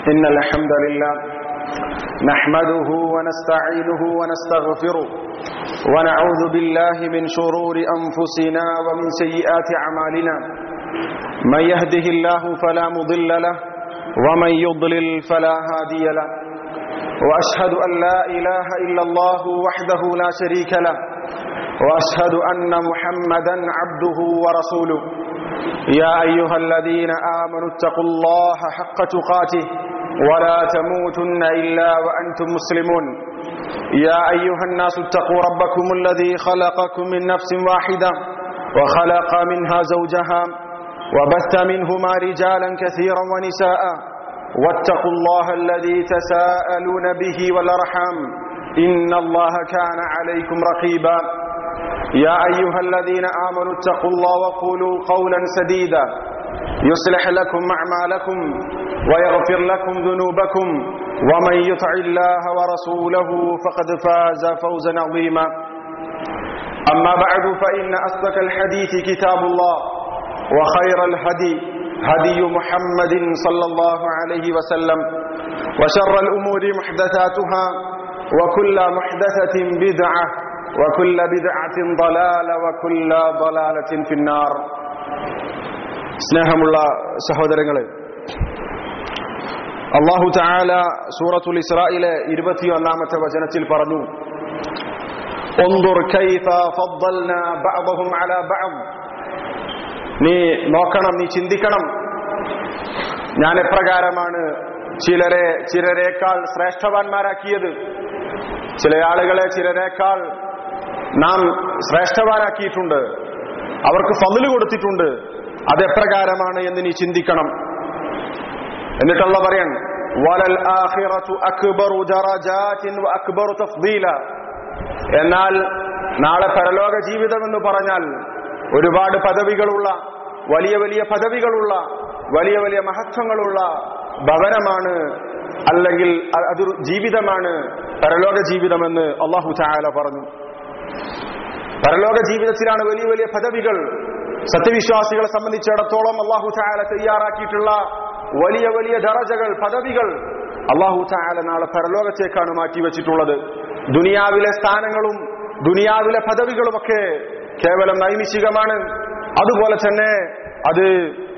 إن الحمد لله نحمده ونستعينه ونستغفره ونعوذ بالله من شرور أنفسنا ومن سيئات أعمالنا من يهده الله فلا مضل له ومن يضلل فلا هادي له وأشهد أن لا إله إلا الله وحده لا شريك له وأشهد أن محمدا عبده ورسوله يا أيها الذين آمنوا اتقوا الله حق تقاته ولا تموتن إلا وأنتم مسلمون يا أيها الناس اتقوا ربكم الذي خلقكم من نفس واحدة وخلق منها زوجها وبث منهما رجالا كثيرا ونساء واتقوا الله الذي تساءلون به والأرحام إن الله كان عليكم رقيبا يا أيها الذين آمنوا اتقوا الله وقولوا قولا سديدا يصلح لكم أعمالكم ويغفر لكم ذنوبكم ومن يطع الله ورسوله فقد فاز فوزا عظيما أما بعد فإن أصدق الحديث كتاب الله وخير الهدي هدي محمد صلى الله عليه وسلم وشر الأمور محدثاتها وكل محدثة بدعة وكل بدعة ضلالة وكل ضلالة في النار. സ്നേഹമുള്ള സഹോദരങ്ങളെ, അല്ലാഹു തആല സൂറത്തുൽ ഇസ്രായിലെ 21-ാമത്തെ വചനത്തിൽ പറഞ്ഞു, ഉൻദുർ കൈഫ ഫദ്ദൽനാ ബഅദഹും അലാ ബഅദ്. നീ നോക്കണം, നീ ചിന്തിക്കണം, ഞാൻ എപ്രകാരമാണ് ചിലരേക്കാൾ ശ്രേഷ്ഠവാന്മാരാക്കിയത്. ചില ആളുകളെ ചിലരേക്കാൾ നാം ശ്രേഷ്ഠവാനാക്കിയിട്ടുണ്ട്, അവർക്ക് ഫദ്ല് കൊടുത്തിട്ടുണ്ട്. അതെപ്രകാരമാണ് എന്ന് നീ ചിന്തിക്കണം. എന്നിട്ടുള്ള പറയാൻ, വലൽ ആഖിറതു അക്ബറു ദറജാതിൻ വഅക്ബറു തഫ്ദീല. എന്നാൽ നാളെ പരലോക ജീവിതം എന്ന് പറഞ്ഞാൽ ഒരുപാട് പദവികളുള്ള, വലിയ വലിയ പദവികളുള്ള, വലിയ വലിയ മഹത്വങ്ങളുള്ള ഭവനമാണ്, അല്ലെങ്കിൽ അതൊരു ജീവിതമാണ് പരലോക ജീവിതമെന്ന് അല്ലാഹു തആല പറഞ്ഞു. പരലോക ജീവിതത്തിലാണ് വലിയ വലിയ പദവികൾ. സത്യവിശ്വാസികളെ സംബന്ധിച്ചിടത്തോളം അല്ലാഹു തആല തയ്യാറാക്കിയിട്ടുള്ള വലിയ വലിയ ദറജകൾ, പദവികൾ അല്ലാഹു തആല നാളെ പരലോകത്തേക്കാണ് മാറ്റിവെച്ചിട്ടുള്ളത്. ദുനിയാവിലെ സ്ഥാനങ്ങളും ദുനിയാവിലെ പദവികളുമൊക്കെ കേവലം നൈമിഷികമാണ്. അതുപോലെ തന്നെ അത്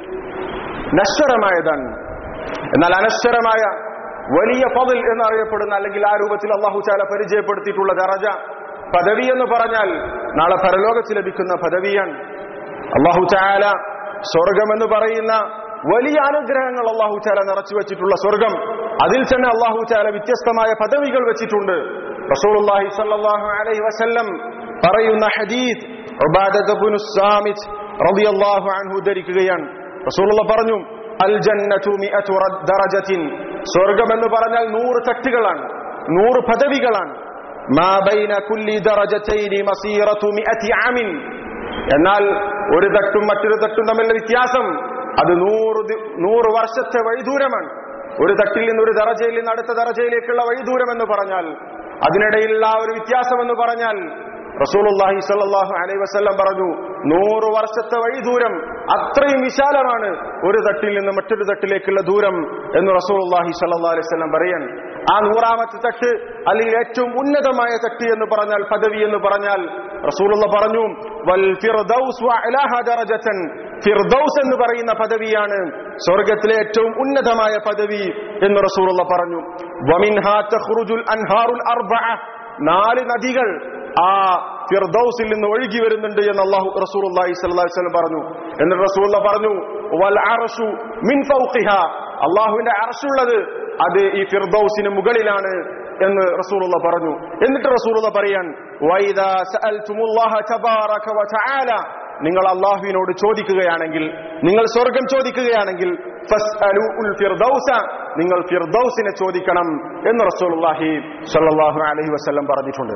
നശ്വരമായതാണ്. എന്നാൽ അനശ്വരമായ വലിയ ഫദ്ൽ എന്നറിയപ്പെടുന്ന, അല്ലെങ്കിൽ ആ രൂപത്തിൽ അല്ലാഹു തആല പരിചയപ്പെടുത്തിയിട്ടുള്ള ദറജ, പദവി എന്ന് പറഞ്ഞാൽ നാളെ പരലോകത്ത് ലഭിക്കുന്ന പദവിയാണ്. അല്ലാഹു തആല സ്വർഗം എന്ന് പറയുന്ന വലിയ അനുഗ്രഹങ്ങൾ അല്ലാഹു തആല നിറച്ചു വെച്ചിട്ടുള്ള സ്വർഗം, അതിൽ തന്നെ അല്ലാഹു തആല വ്യത്യസ്തമായ പദവികൾ വെച്ചിട്ടുണ്ട്. റസൂലുള്ളാഹി സ്വല്ലല്ലാഹു അലൈഹി വസല്ലം പറയുന്ന ഹദീസ് ഉബാദത്ത് ഇബ്നു സാമിത് റളിയല്ലാഹു അൻഹു ഉദ്ധരിക്കുകയാണ്. റസൂലുള്ളാഹി പറഞ്ഞു, അൽ ജന്നതു മിഅതു ദറജത്തിൻ. സ്വർഗം എന്ന് പറഞ്ഞാൽ 100 തട്ടുകളാണ്, 100 പദവികളാണ്. മാ ബൈന കുല്ലി ദറജതൈനി മസീറതു മിഅതി ആമിൻ. എന്നാൽ ഒരു തട്ടും മറ്റൊരു തട്ടും തമ്മിലുള്ള വ്യത്യാസം അത് 100 വർഷത്തെ വഴിദൂരമാണ്. ഒരു തട്ടിൽ നിന്ന്, ഒരു ദറജയിൽ നിന്ന് അടുത്ത ദറജയിലേക്കുള്ള വഴിദൂരം എന്ന് പറഞ്ഞാൽ, അതിനിടയിലുള്ള ആ ഒരു വ്യത്യാസം എന്ന് പറഞ്ഞാൽ റസൂലുള്ളാഹി സ്വല്ലല്ലാഹു അലൈഹി വസല്ലം പറഞ്ഞു, 100 വർഷത്തെ വഴിദൂരം അത്രയും വിശാലമാണ് ഒരു തട്ടിൽ നിന്ന് മറ്റൊരു തട്ടിലേക്കുള്ള ദൂരം എന്ന് റസൂലുള്ളാഹി സ്വല്ലല്ലാഹു അലൈഹി വസല്ലം പറയാൻ. ആ 100-ാമത്തെ തട്ട്, അല്ലെങ്കിൽ ഏറ്റവും ഉന്നതമായ തട്ട് എന്ന് പറഞ്ഞാൽ, പദവി എന്ന് പറഞ്ഞാൽ റസൂലുള്ളാഹി പറഞ്ഞു, വൽ ഫിർദൗസ് വഅലാഹാ ദറജതൻ. ഫിർദൗസ് എന്ന് പറയുന്ന പദവിയാണ് സ്വർഗ്ഗത്തിലെ ഏറ്റവും ഉന്നതമായ പദവി എന്ന് റസൂലുള്ളാഹി പറഞ്ഞു. വമിൻഹാ തഖ്റുജുൽ അൻഹാറുൽ അർബഅ. 4 നദികൾ ആ ഫിർദൗസിൽ നിന്ന് ഒഴുകി വരുന്നുണ്ട് എന്ന് റസൂലുള്ളാഹി സ്വല്ലല്ലാഹു അലൈഹി വസല്ലം പറഞ്ഞു. എന്നിട്ട് റസൂലുള്ളാഹി പറഞ്ഞു, വൽ അർശു മിൻ ഫൗഖിഹാ. അല്ലാഹുവിന്റെ അർശുള്ളത് അത് ഈ ഫിർദൗസിന് മുകളിലാണ് എന്ന് റസൂലുള്ളാഹി പറഞ്ഞു. എന്നിട്ട് റസൂലുള്ളാഹി പറയാൻ, വൈദാ സഅൽതുമുല്ലാഹ തബാറക വതആല. നിങ്ങൾ അല്ലാഹുവിനോട് ചോദിക്കുകയാണെങ്കിൽ, നിങ്ങൾ സ്വർഗ്ഗം ചോദിക്കുകയാണെങ്കിൽ, ഫസ്അലുൽ ഫിർദൗസ. നിങ്ങൾ ഫിർദൗസിനെ ചോദിക്കണം എന്ന് റസൂലുള്ളാഹി സ്വല്ലല്ലാഹു അലൈഹി വസല്ലം പറഞ്ഞിട്ടുണ്ട്.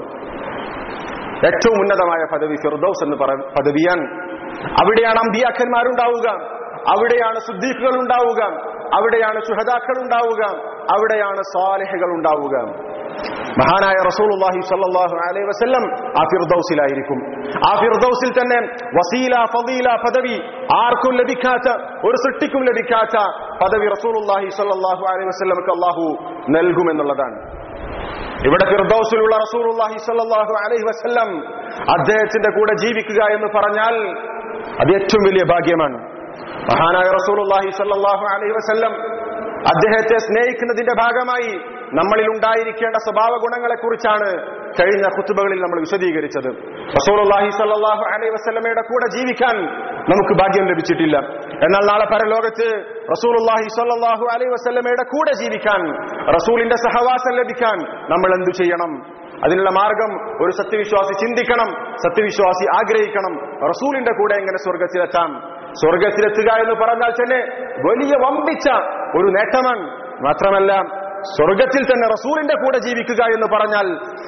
ഏറ്റവും ഉന്നതമായ പദവി ഫിർദൗസ് എന്ന് പദവിയാണ്. അവിടെയാണ് അമ്പിയാക്കന്മാരുണ്ടാവുക, അവിടെയാണ് സിദ്ദീഖുകൾ ഉണ്ടാവുക, അവിടെയാണ് ശുഹദാക്കൾ ഉണ്ടാവുക, അവിടെയാണ് സാലിഹുകൾ ഉണ്ടാവുക. മഹാനായ റസൂലുള്ളാഹി സ്വല്ലല്ലാഹു അലൈഹി വസല്ലം ആ ഫിർദൗസിലായിരിക്കും. ആ ഫിർദൗസിൽ തന്നെ വസീല, ഫളീല പദവി ആർക്കും ലഭിക്കാത്ത, ഒരു സൃഷ്ടിക്കും ലഭിക്കാത്ത പദവി റസൂലുള്ളാഹി സ്വല്ലല്ലാഹു അലൈഹി വസല്ലമക്ക് അല്ലാഹു നൽകുമെന്നുള്ളതാണ്. ഇവിടെ ഫിർദൗസിലുള്ള റസൂലുള്ളാഹി സ്വല്ലല്ലാഹു അലൈഹി വസല്ലം അദ്ദേഹത്തിന്റെ കൂടെ ജീവിക്കുക എന്ന് പറഞ്ഞാൽ അത് ഏറ്റവും വലിയ ഭാഗ്യമാണ്. മഹാനായ റസൂലുള്ളാഹി സ്വല്ലല്ലാഹു അലൈഹി വസല്ലം അദ്ദേഹത്തെ സ്നേഹിക്കുന്നതിന്റെ ഭാഗമായി നമ്മളിൽ ഉണ്ടായിരിക്കേണ്ട സ്വഭാവ ഗുണങ്ങളെ കുറിച്ചാണ് കഴിഞ്ഞ ഖുതുബകളിൽ നമ്മൾ വിശദീകരിച്ചത്. റസൂലുള്ളാഹി സ്വല്ലല്ലാഹു അലൈഹി വസല്ലമയുടെ കൂടെ ജീവിക്കാൻ നമുക്ക് ഭാഗ്യം ലഭിച്ചിട്ടില്ല. എന്നാൽ നാളെ പരലോകത്ത് റസൂലുള്ളാഹി സ്വല്ലല്ലാഹു അലൈഹി വസല്ലമയുടെ കൂടെ ജീവിക്കാൻ, റസൂലിന്റെ സഹവാസം ലഭിക്കാൻ നമ്മൾ എന്തു ചെയ്യണം? അതിനുള്ള മാർഗം ഒരു സത്യവിശ്വാസി ചിന്തിക്കണം, സത്യവിശ്വാസി ആഗ്രഹിക്കണം. റസൂലിന്റെ കൂടെ എങ്ങനെ സ്വർഗത്തിലെത്താം? സ്വർഗത്തിലെത്തുക എന്ന് പറഞ്ഞാൽ തന്നെ വലിയ വമ്പിച്ച ഒരു നേട്ടമാണ്. മാത്രമല്ല സ്വർഗത്തിൽ തന്നെ റസൂലിന്റെ കൂടെ ജീവിക്കുക എന്ന് പറഞ്ഞാൽ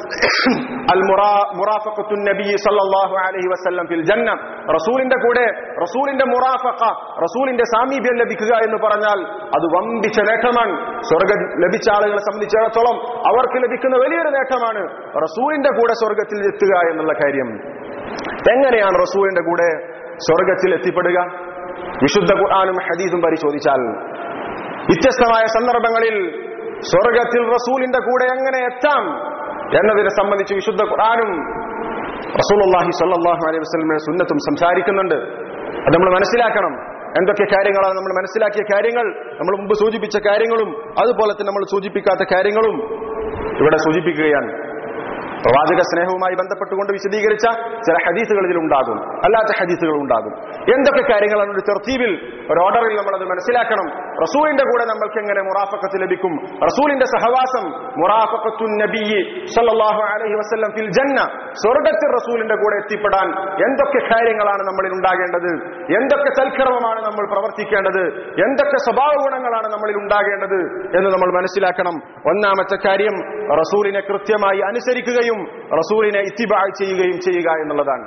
അൽ മുറാഫഖത്തുൻ നബി സല്ലല്ലാഹു അലൈഹി വസല്ലം ഫിൽ ജന്ന, റസൂലിന്റെ കൂടെ റസൂലിന്റെ മുറാഫഖ, റസൂലിന്റെ സാമീപ്യം ലഭിക്കുക എന്ന് പറഞ്ഞാൽ അത് വമ്പിച്ച നേട്ടമാണ്. സ്വർഗം ലഭിച്ച ആളുകളെ സംബന്ധിച്ചിടത്തോളം അവർക്ക് ലഭിക്കുന്ന വലിയൊരു നേട്ടമാണ് റസൂലിന്റെ കൂടെ സ്വർഗത്തിൽ എത്തുക എന്നുള്ള കാര്യം. എങ്ങനെയാണ് റസൂലിന്റെ കൂടെ സ്വർഗത്തിൽ എത്തിപ്പെടുക? വിശുദ്ധ ഖുർആനും ഹദീസും പരിശോധിച്ചാൽ വ്യത്യസ്തമായ സന്ദർഭങ്ങളിൽ സ്വർഗത്തിൽ റസൂലിന്റെ കൂടെ എങ്ങനെ എത്താം എന്നതിനെ സംബന്ധിച്ച് വിശുദ്ധ ഖുർആനും റസൂലുള്ളാഹി സ്വല്ലല്ലാഹു അലൈഹി വസല്ലമയുടെ സുന്നത്തും സംസാരിക്കുന്നുണ്ട്. അത് നമ്മൾ മനസ്സിലാക്കണം. എന്തൊക്കെ കാര്യങ്ങളാണ് നമ്മൾ മനസ്സിലാക്കിയ കാര്യങ്ങൾ, നമ്മൾ മുമ്പ് സൂചിപ്പിച്ച കാര്യങ്ങളും അതുപോലെ തന്നെ നമ്മൾ സൂചിപ്പിക്കാത്ത കാര്യങ്ങളും ഇവിടെ സൂചിപ്പിക്കുകയാണ്. പ്രവാചക സ്നേഹവുമായി ബന്ധപ്പെട്ടുകൊണ്ട് വിശദീകരിച്ച ചില ഹദീസുകൾ ഇതിലുണ്ടാകും, അല്ലാത്ത ഹദീസുകൾ ഉണ്ടാകും. എന്തൊക്കെ കാര്യങ്ങളാണ് ഒരു തർത്തീബിൽ, ഒരു ഓർഡറിൽ നമ്മളത് മനസ്സിലാക്കണം. റസൂലിന്റെ കൂടെ നമ്മൾക്ക് എങ്ങനെ മുറാഫഖത്ത് ലഭിക്കും? റസൂലിന്റെ സഹവാസം, മുറാഫഖത്തുൻ നബിയ്യി സല്ലല്ലാഹു അലൈഹി വസല്ലം ഫിൽ ജന്ന, സ്വർഗ്ഗത്തിൽ റസൂലിന്റെ കൂടെ എത്തിപ്പെടാൻ എന്തൊക്കെ കാര്യങ്ങളാണ് നമ്മളിൽ ഉണ്ടാകേണ്ടത്? എന്തൊക്കെ സൽക്കർമ്മമാണ് നമ്മൾ പ്രവർത്തിക്കേണ്ടത്? എന്തൊക്കെ സ്വഭാവ ഗുണങ്ങളാണ് നമ്മളിൽ ഉണ്ടാകേണ്ടത് എന്ന് നമ്മൾ മനസ്സിലാക്കണം. ഒന്നാമത്തെ കാര്യം റസൂലിനെ കൃത്യമായി അനുസരിക്കുകയും റസൂലിനെ ഇത്തിബാ ചെയ്യുകയും ചെയ്യുക എന്നുള്ളതാണ്.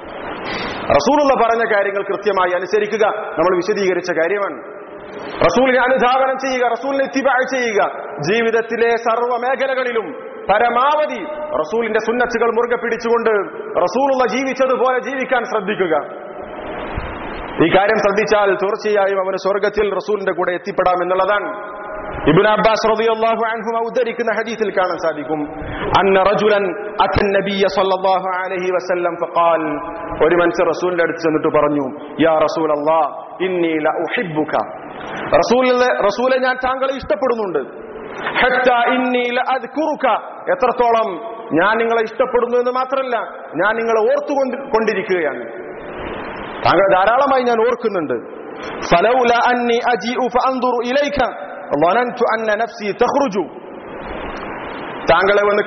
റസൂലുള്ള പറഞ്ഞ കാര്യങ്ങൾ കൃത്യമായി അനുസരിക്കുക നമ്മൾ വിശദീകരിച്ച കാര്യമാണ്. റസൂലിനെ അനുധാവനം ചെയ്യുക, റസൂലിനെ ഇത്തിബാ ചെയ്യുക. ജീവിതത്തിലെ സർവ്വ മേഖലകളിലും പരമാവധി റസൂലിന്റെ സുന്നത്തുകൾ മുറുകെ പിടിച്ചുകൊണ്ട് റസൂലുള്ള ജീവിച്ചതുപോലെ ജീവിക്കാൻ ശ്രദ്ധിക്കുക. ഈ കാര്യം ശ്രദ്ധിച്ചാൽ തീർച്ചയായും അവന് സ്വർഗത്തിൽ റസൂലിന്റെ കൂടെ എത്തിപ്പെടാം എന്നുള്ളതാണ്. ഇബ്നു അബ്ബാസ് റളിയല്ലാഹു അൻഹു ഉദ്ധരിക്കുന്ന ഹദീസിൽ കാണാൻ സാധിക്കും, അന്ന റജുലൻ അത്തൻ നബിയ സല്ലല്ലാഹു അലൈഹി വസല്ലം ഫഖാൽ, ഒരു മനുഷ്യൻ റസൂലിന്റെ അടുത്ത് ചെന്നിട്ട് പറഞ്ഞു, യാ റസൂലല്ലാഹ് ഇന്നി ലഉഹിബ്ബുക, റസൂലെ ഞാൻ താങ്കളെ ഇഷ്ടപ്പെടുന്നുണ്ട്. ഹത്താ ഇന്നി ലഅദ്കുറുക, എത്രത്തോളം ഞാൻ നിങ്ങളെ ഇഷ്ടപ്പെടുന്നു എന്ന് മാത്രമല്ല ഞാൻ നിങ്ങളെ ഓർത്തുകൊണ്ടിരിക്കുകയാണ്, താങ്കളെ ധാരാളമായി ഞാൻ ഓർക്കുന്നുണ്ട്. ഫലൗല അന്നി അജീഉ ഫഅൻദുറു ഇലൈക ളനൻതു അന്ന നഫ്സി തഖ്റുജു, താങ്കളെ ഒന്ന്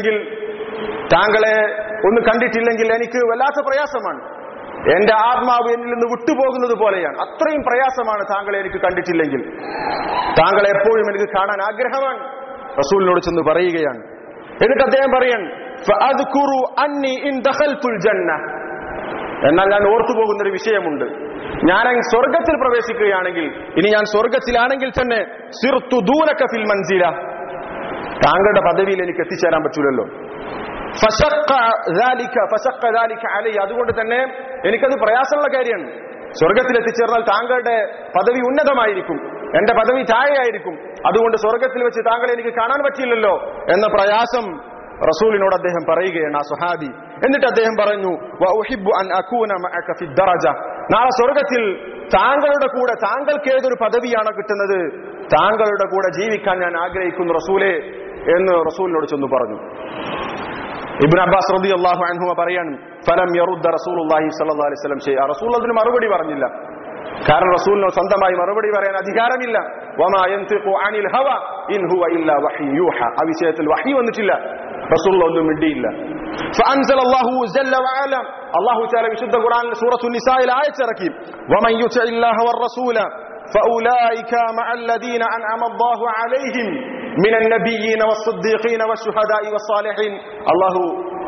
കണ്ടിട്ടില്ലെങ്കിൽ എനിക്ക് വല്ലാത്ത പ്രയാസമാണ്, എന്റെ ആത്മാവ് എന്നിൽ നിന്ന് വിട്ടുപോകുന്നത് പോലെയാണ്, അത്രയും പ്രയാസമാണ് താങ്കളെ എനിക്ക് കണ്ടിട്ടില്ലെങ്കിൽ, താങ്കളെ എപ്പോഴും എനിക്ക് കാണാൻ ആഗ്രഹമാണ്. റസൂലിനോട് ചെന്ന് പറയുകയാണ്. എന്നിട്ട് അദ്ദേഹം പറയാൻ, ഫഅദ്കുറു അന്നി ഇൻ ദഖൽതുൽ ജന്ന, എന്നാൽ ഞാൻ ഓർത്തുപോകുന്നൊരു വിഷയമുണ്ട്, ഞാൻ സ്വർഗത്തിൽ പ്രവേശിക്കുകയാണെങ്കിൽ, ഇനി ഞാൻ സ്വർഗത്തിലാണെങ്കിൽ തന്നെ സിർതു ദൂനക ഫിൽ മൻസില, താങ്കളുടെ പദവിയിൽ എനിക്ക് എത്തിച്ചേരാൻ പറ്റൂലല്ലോ. ഫശഖ ദാലിക അലൈ, അതുകൊണ്ട് തന്നെ എനിക്കത് പ്രയാസമുള്ള കാര്യമാണ്. സ്വർഗത്തിൽ എത്തിച്ചേർന്നാൽ താങ്കളുടെ പദവി ഉന്നതമായിരിക്കും, എന്റെ പദവി താഴെയായിരിക്കും, അതുകൊണ്ട് സ്വർഗത്തിൽ വെച്ച് താങ്കളെ എനിക്ക് കാണാൻ പറ്റില്ലല്ലോ എന്ന പ്രയാസം റസൂലിനോട് അദ്ദേഹം പറയുകയാണ്, ആ സ്വഹാബി. എന്നിട്ട് അദ്ദേഹം പറഞ്ഞു, വഉഹിബ്ബു അൻ അകൂന മഅക ഫി ദറജ, നാളെ സ്വർഗത്തിൽ താങ്കളുടെ കൂടെ, താങ്കൾക്ക് ഏതൊരു പദവിയാണ് കിട്ടുന്നത്, താങ്കളുടെ കൂടെ ജീവിക്കാൻ ഞാൻ ആഗ്രഹിക്കുന്നു റസൂലേ എന്ന് റസൂലിനോട് ചെന്ന് പറഞ്ഞു. ഇബ്നു അബ്ബാസ് റളിയല്ലാഹു അൻഹു പറയാണ്, ഫലം യറുദ്ദ റസൂലുള്ളാഹി സ്വല്ലല്ലാഹു അലൈഹി വസല്ലം ഷൈഅ, റസൂൽ അതിന് മറുപടി പറഞ്ഞില്ല. കാരണം റസൂലിന് സ്വന്തമായി മറുപടി പറയാൻ അധികാരമില്ല. വമാ യൻതിഖു അനിൽ ഹവ ഇൻ ഹുവ ഇല്ലാ വഹ്യു യൂഹ, ആ വിഷയത്തിൽ വഹി വന്നിട്ടില്ല, റസൂൽ ഒന്നും മിണ്ടിയില്ല. ഫഅൻസലല്ലാഹു ജല്ല വഅല, അല്ലാഹു തആല വിശുദ്ധ ഖുർആനിൽ സൂറത്തുൻ നിസായിൽ ആയത്തിറക്കി, വമൻ യുതിഇല്ലാഹ വറസൂല ഫൗലൈക മഅല്ലദീന അൻഅമ അല്ലാഹു അലൈഹിം മിനൻ നബിയ്യീന വസ്സിദ്ദീഖീന വശുഹദാഇ വസ്സാലിഹീൻ, അല്ലാഹു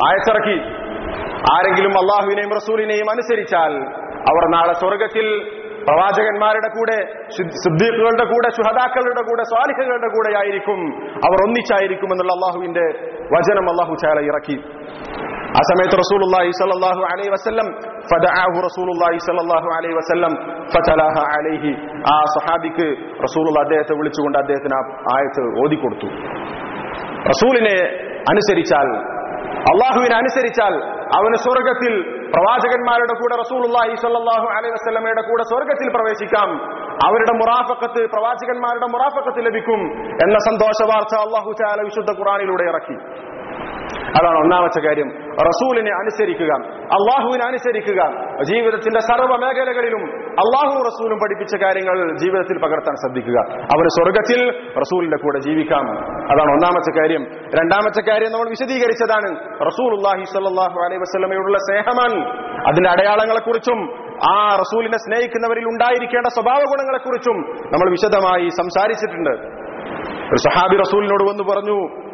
ആയത്തിറക്കി, ആരെങ്കിലും അല്ലാഹുവിനെയും റസൂലിനെയും അനുസരിച്ചാൽ അവർ നാളെ സ്വർഗത്തിൽ പ്രവാചകന്മാരുടെ കൂടെ, സിദ്ദീഖുകളുടെ കൂടെ, ശുഹദാക്കളുടെ കൂടെ, സ്വാലിഹുകളുടെ കൂടെ ആയിരിക്കും, അവർ ഒന്നിച്ചായിരിക്കും എന്നുള്ള അള്ളാഹുവിന്റെ വചനം അള്ളാഹു തആല ഇറക്കി. ആ സമയത്ത് റസൂലുള്ളാഹി സ്വല്ലല്ലാഹു അലൈഹി വസല്ലം ഫദഅഹു റസൂലുള്ളാഹി സ്വല്ലല്ലാഹു അലൈഹി വസല്ലം ഫതലഹ അലൈഹി, ആ സഹാബിക്ക് റസൂലുള്ളാഹി അദ്ദേഹത്തെ വിളിച്ചുകൊണ്ട് അദ്ദേഹത്തിന് ആ ആയത്ത് ഓതിക്കൊടുത്തു. റസൂലിനെ അനുസരിച്ചാൽ, അള്ളാഹുവിനെ അനുസരിച്ചാൽ അവന് സ്വർഗത്തിൽ പ്രവാചകന്മാരുടെ കൂടെ റസൂലുള്ളാഹി സ്വല്ലല്ലാഹു അലൈഹി വസല്ലമയുടെ കൂടെ സ്വർഗത്തിൽ പ്രവേശിക്കാം, അവരുടെ മുറാഫഖത്ത്, പ്രവാചകന്മാരുടെ മുറാഫഖത്ത് ലഭിക്കും എന്ന സന്തോഷ വാർത്ത അല്ലാഹു തആല വിശുദ്ധ ഖുർആനിലൂടെ ഇറക്കി. അതാണ് ഒന്നാമത്തെ കാര്യം. റസൂലിനെ അനുസരിക്കുക, അള്ളാഹുവിനെ അനുസരിക്കുക. ജീവിതത്തിന്റെ സർവ്വ മേഖലകളിലും അള്ളാഹു റസൂലും പഠിപ്പിച്ച കാര്യങ്ങൾ ജീവിതത്തിൽ പകർത്താൻ ശ്രദ്ധിക്കുക. അവന് സ്വർഗത്തിൽ റസൂലിന്റെ കൂടെ ജീവിക്കാം. അതാണ് ഒന്നാമത്തെ കാര്യം. രണ്ടാമത്തെ കാര്യം നമ്മൾ വിശദീകരിച്ചതാണ്. റസൂലുള്ളാഹി സ്വല്ലല്ലാഹു അലൈഹി വസല്ലമയോടുള്ള സ്നേഹമാണ്. അതിന്റെ അടയാളങ്ങളെക്കുറിച്ചും ആ റസൂലിനെ സ്നേഹിക്കുന്നവരിൽ ഉണ്ടായിരിക്കേണ്ട സ്വഭാവ ഗുണങ്ങളെക്കുറിച്ചും നമ്മൾ വിശദമായി സംസാരിച്ചിട്ടുണ്ട്. ഒരു സഹാബി റസൂലിനോട് വന്ന് പറഞ്ഞു,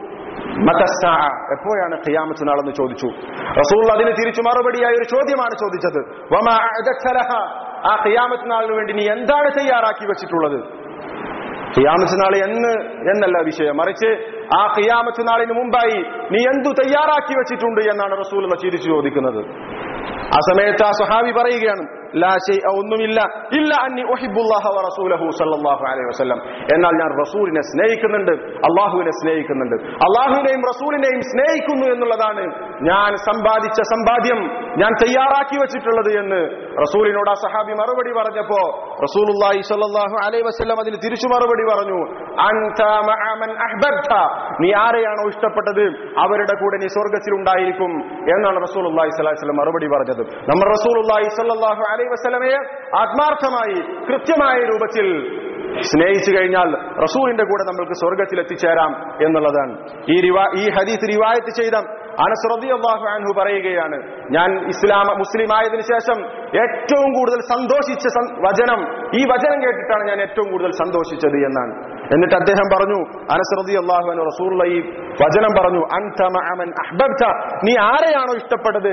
എപ്പോഴാണ് ഖിയാമത്ത് നാളെന്ന് ചോദിച്ചു. റസൂൽ അതിന് തിരിച്ചു മറുപടിയായി ഒരു ചോദ്യമാണ് ചോദിച്ചത്, വമാ അഅദത ലഹ, ആ ഖിയാമത്ത് നാളിന് വേണ്ടി നീ എന്താണ് തയ്യാറാക്കി വെച്ചിട്ടുള്ളത്? ഖിയാമത്ത് നാൾ എന്നല്ല വിഷയം, മറിച്ച് ആ ഖിയാമത്ത് നാളിന് മുമ്പായി നീ എന്തു തയ്യാറാക്കി വെച്ചിട്ടുണ്ട് എന്നാണ് റസൂൽ തിരിച്ചു ചോദിക്കുന്നത്. ആ സമയത്ത് ആ സ്വഹാബി പറയുകയാണ്, ലാ ശൈഅ, ഒന്നുമില്ല, ഇല്ല അന്നി ഉഹിബ്ബുല്ലാഹ വ റസൂലഹു സല്ലല്ലാഹു അലൈഹി വസല്ലം, എന്നാൽ ഞാൻ റസൂലിനെ സ്നേഹിക്കുന്നുണ്ട്, അള്ളാഹുവിനെ സ്നേഹിക്കുന്നുണ്ട്, അള്ളാഹുവിനെയും റസൂലിനെയും സ്നേഹിക്കുന്നു എന്നുള്ളതാണ് ഞാൻ സമ്പാദിച്ച സമ്പാദ്യം, ഞാൻ തയ്യാറാക്കി വെച്ചിട്ടുള്ളത് എന്ന് റസൂലിനോട് ആ സഹാബി മറുപടി പറഞ്ഞപ്പോ റസൂലുള്ളാഹി സ്വല്ലല്ലാഹു അലൈഹി വസല്ലം അതിന് തിരിച്ചു മറുപടി പറഞ്ഞു, അൻത മഅ മൻ അഹ്ബബ്ത, നീ ആരെയാണോ ഇഷ്ടപ്പെട്ടത് അവരുടെ കൂടെ നീ സ്വർഗ്ഗത്തിൽ ഉണ്ടായിരിക്കും എന്നാണ് റസൂലുള്ളാഹി സ്വല്ലല്ലാഹു അലൈഹി വസല്ലം മറുപടി പറഞ്ഞത്. നമ്മൾ റസൂലുള്ളാഹി സ്വല്ലല്ലാഹു അലൈഹി വസല്ലമയെ ആത്മാർത്ഥമായി കൃത്യമായ രൂപത്തിൽ സ്നേഹിച്ചു കഴിഞ്ഞാൽ റസൂലിന്റെ കൂടെ നമ്മൾക്ക് സ്വർഗ്ഗത്തിൽ എത്തിച്ചേരാം എന്നുള്ളതാണ്. ഈ ഹദീസ് റിവായത്ത് ചെയ്ത അനസ് റളിയല്ലാഹു അൻഹു പറയുകയാണ്, ഞാൻ മുസ്ലിം ആയതിനു ശേഷം ഏറ്റവും കൂടുതൽ സന്തോഷിച്ച വചനം, ഈ വചനം കേട്ടിട്ടാണ് ഞാൻ ഏറ്റവും കൂടുതൽ സന്തോഷിച്ചത് എന്നാണ്. എന്നിട്ട് അദ്ദേഹം പറഞ്ഞു, അനസ് റളിയല്ലാഹു അൻഹു റസൂലുള്ളാഹി ഈ വചനം പറഞ്ഞു, അൻത മഅ മൻ അഹ്ബബ്ത, നീ ആരെയാണോ ഇഷ്ടപ്പെട്ടത്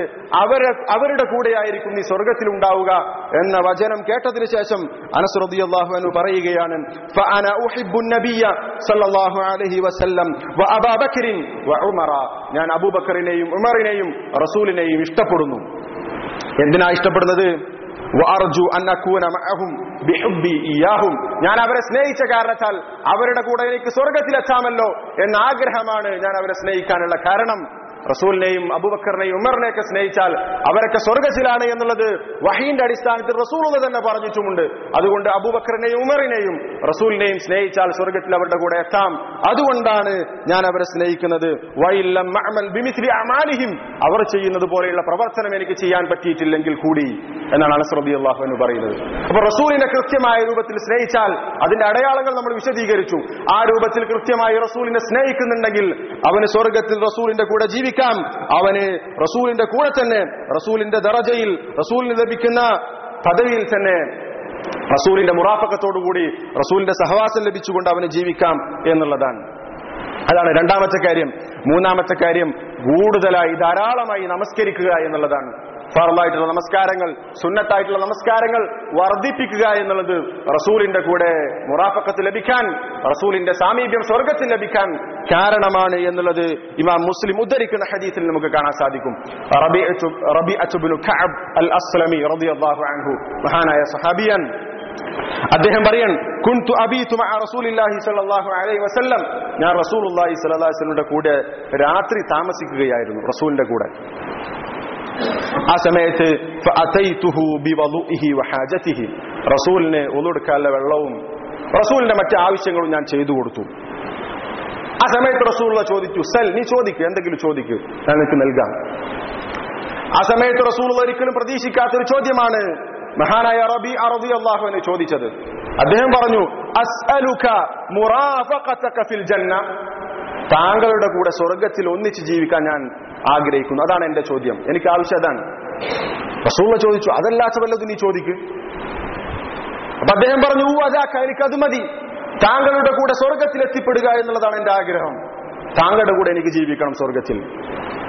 അവരുടെ കൂടെയായിരിക്കും നീ സ്വർഗ്ഗത്തിൽ ഉണ്ടാവുക എന്ന വചനം കേട്ടതിനു ശേഷം അനസ് റളിയല്ലാഹു അൻഹു പറയുകയാണ്, ഫഅന ഉഹിബ്ബുൻ നബിയ്യ സല്ലല്ലാഹു അലൈഹി വസല്ലം വ അബൂ ബക്കർ വ ഉമറ, ഞാൻ അബൂബക്കറിനെയും ഉമറിനെയും റസൂലിനെയും ഇഷ്ടപ്പെടുന്നു. എന്തിനാ ഇഷ്ടപ്പെടുന്നത്? വഅർജു അൻ അകൂന മഅഹും ബിഹുബ്ബി ഇയാഹും, ഞാൻ അവരെ സ്നേഹിച്ച കാരണത്താൽ അവരുടെ കൂടെ എനിക്ക് സ്വർഗ്ഗത്തിലെത്താമല്ലോ എന്ന ആഗ്രഹമാണ് ഞാൻ അവരെ സ്നേഹിക്കാനുള്ള കാരണം. റസൂലിനെയും അബൂബക്കറിനെയും ഉമറിനെയൊക്കെ സ്നേഹിച്ചാൽ അവരൊക്കെ സ്വർഗ്ഗത്തിലാണ് എന്നുള്ളത് വഹീന്റെ അടിസ്ഥാനത്തിൽ റസൂലുള്ള തന്നെ പറഞ്ഞിട്ടുമുണ്ട്. അതുകൊണ്ട് അബൂബക്കറിനെയും ഉമറിനെയും റസൂലിനെയും സ്നേഹിച്ചാൽ സ്വർഗ്ഗത്തിൽ അവരുടെ കൂടെ എത്താം. അതുകൊണ്ടാണ് ഞാൻ അവരെ സ്നേഹിക്കുന്നത്. വഇല്ലം അഅമൽ ബിമിസ്ലി അഅമാലിഹിം, അവർ ചെയ്യുന്നത് പോലെയുള്ള പ്രവർത്തനം എനിക്ക് ചെയ്യാൻ പറ്റിയിട്ടില്ലെങ്കിൽ കൂടി എന്നാണ് അനസ് റളിയല്ലാഹു അൻഹു പറയുന്നത്. അപ്പോൾ റസൂലിനെ കൃത്യമായ രൂപത്തിൽ സ്നേഹിച്ചാൽ അതിന്റെ അടയാളങ്ങൾ നമ്മൾ വിശദീകരിച്ചു. ആ രൂപത്തിൽ കൃത്യമായി റസൂലിനെ സ്നേഹിക്കുന്നുണ്ടെങ്കിൽ അവന് സ്വർഗ്ഗത്തിൽ റസൂലിന്റെ കൂടെ ജീവിക്കാം. അവന് റസൂലിന്റെ കൂടെ തന്നെ, റസൂലിന്റെ ദറജയിൽ, റസൂലിന് ലഭിക്കുന്ന പദവിയിൽ തന്നെ റസൂലിന്റെ മുറാഫഖത്തോടുകൂടി റസൂലിന്റെ സഹവാസം ലഭിച്ചുകൊണ്ട് അവന് ജീവിക്കാം എന്നുള്ളതാണ്. അതാണ് രണ്ടാമത്തെ കാര്യം. മൂന്നാമത്തെ കാര്യം, കൂടുതലായി ധാരാളമായി നമസ്കരിക്കുക എന്നുള്ളതാണ്. ഫർളായിട്ടുള്ള നമസ്കാരങ്ങൾ, സുന്നത്തായിട്ടുള്ള നമസ്കാരങ്ങൾ വർദ്ധിപ്പിക്കുക എന്നുള്ളത് റസൂലിന്റെ കൂടെ മുറാഫഖത്ത് ലഭിക്കാൻ, റസൂലിന്റെ സാമീപ്യം സ്വർഗ്ഗത്തിൽ ലഭിക്കാൻ കാരണമാണ് എന്നുള്ളത് ഇമാം മുസ്ലിം ഉദ്ധരിക്കുന്ന ഹദീസിൽ നമുക്ക് കാണാൻ സാധിക്കും. റബീഅത്ത് ഇബ്നു കഅബ് അൽ അസ്ലമി റളിയല്ലാഹു അൻഹു, മഹാനായ സഹാബിയൻ, അദ്ദേഹം പറയാൻ, കുൻതു അബീതു മഅ റസൂലില്ലാഹി സ്വല്ലല്ലാഹു അലൈഹി വസല്ലം, ഞാൻ റസൂലുള്ളാഹി സ്വല്ലല്ലാഹു അലൈഹി വസല്ലമയുടെ കൂടെ രാത്രി താമസിക്കുകയായിരുന്നു, റസൂലിന്റെ കൂടെ. ആ സമയത്ത് ഫഅതൈതുഹു ബിവളുഇഹി വഹാജതിഹി, റസൂലിനെ ഒളുടുക്കാനുള്ള വെള്ളവും റസൂലിന്റെ മറ്റു ആവശ്യങ്ങളും ഞാൻ ചെയ്തു കൊടുത്തു. ആ സമയത്ത് റസൂലുള്ള ചോദിച്ചു, സൽ, നീ ചോദിക്ക്, എന്തെങ്കിലും ചോദിക്ക്, ഞാൻ നിനക്ക് നൽകാം. ആ സമയത്ത് റസൂലുള്ള ഒരിക്കലും പ്രതീക്ഷിക്കാത്തൊരു ചോദ്യമാണ് മഹാനായ റബീഅ റളിയല്ലാഹു അൻഹു ചോദിച്ചത്. അദ്ദേഹം പറഞ്ഞു, അസ്അലുക മുറാഫഖതക ഫിൽ ജന്ന, താങ്കളുടെ കൂടെ സ്വർഗ്ഗത്തിൽ ഒന്നിച്ച് ജീവിക്കാൻ ഞാൻ ആഗ്രഹിക്കുന്നു, അതാണ് എന്റെ ചോദ്യം, എനിക്ക് ആവശ്യം അതാണ്. റസൂലുള്ള ചോദിച്ചു, അതല്ലാത്ത വല്ലതും നീ ചോദിക്ക്. അപ്പൊ അദ്ദേഹം പറഞ്ഞു, അതാക്ക, എനിക്കത് മതി, താങ്കളുടെ കൂടെ സ്വർഗ്ഗത്തിൽ എത്തിപ്പെടുക എന്നുള്ളതാണ് എന്റെ ആഗ്രഹം, താങ്കളുടെ കൂടെ എനിക്ക് ജീവിക്കണം സ്വർഗ്ഗത്തിൽ.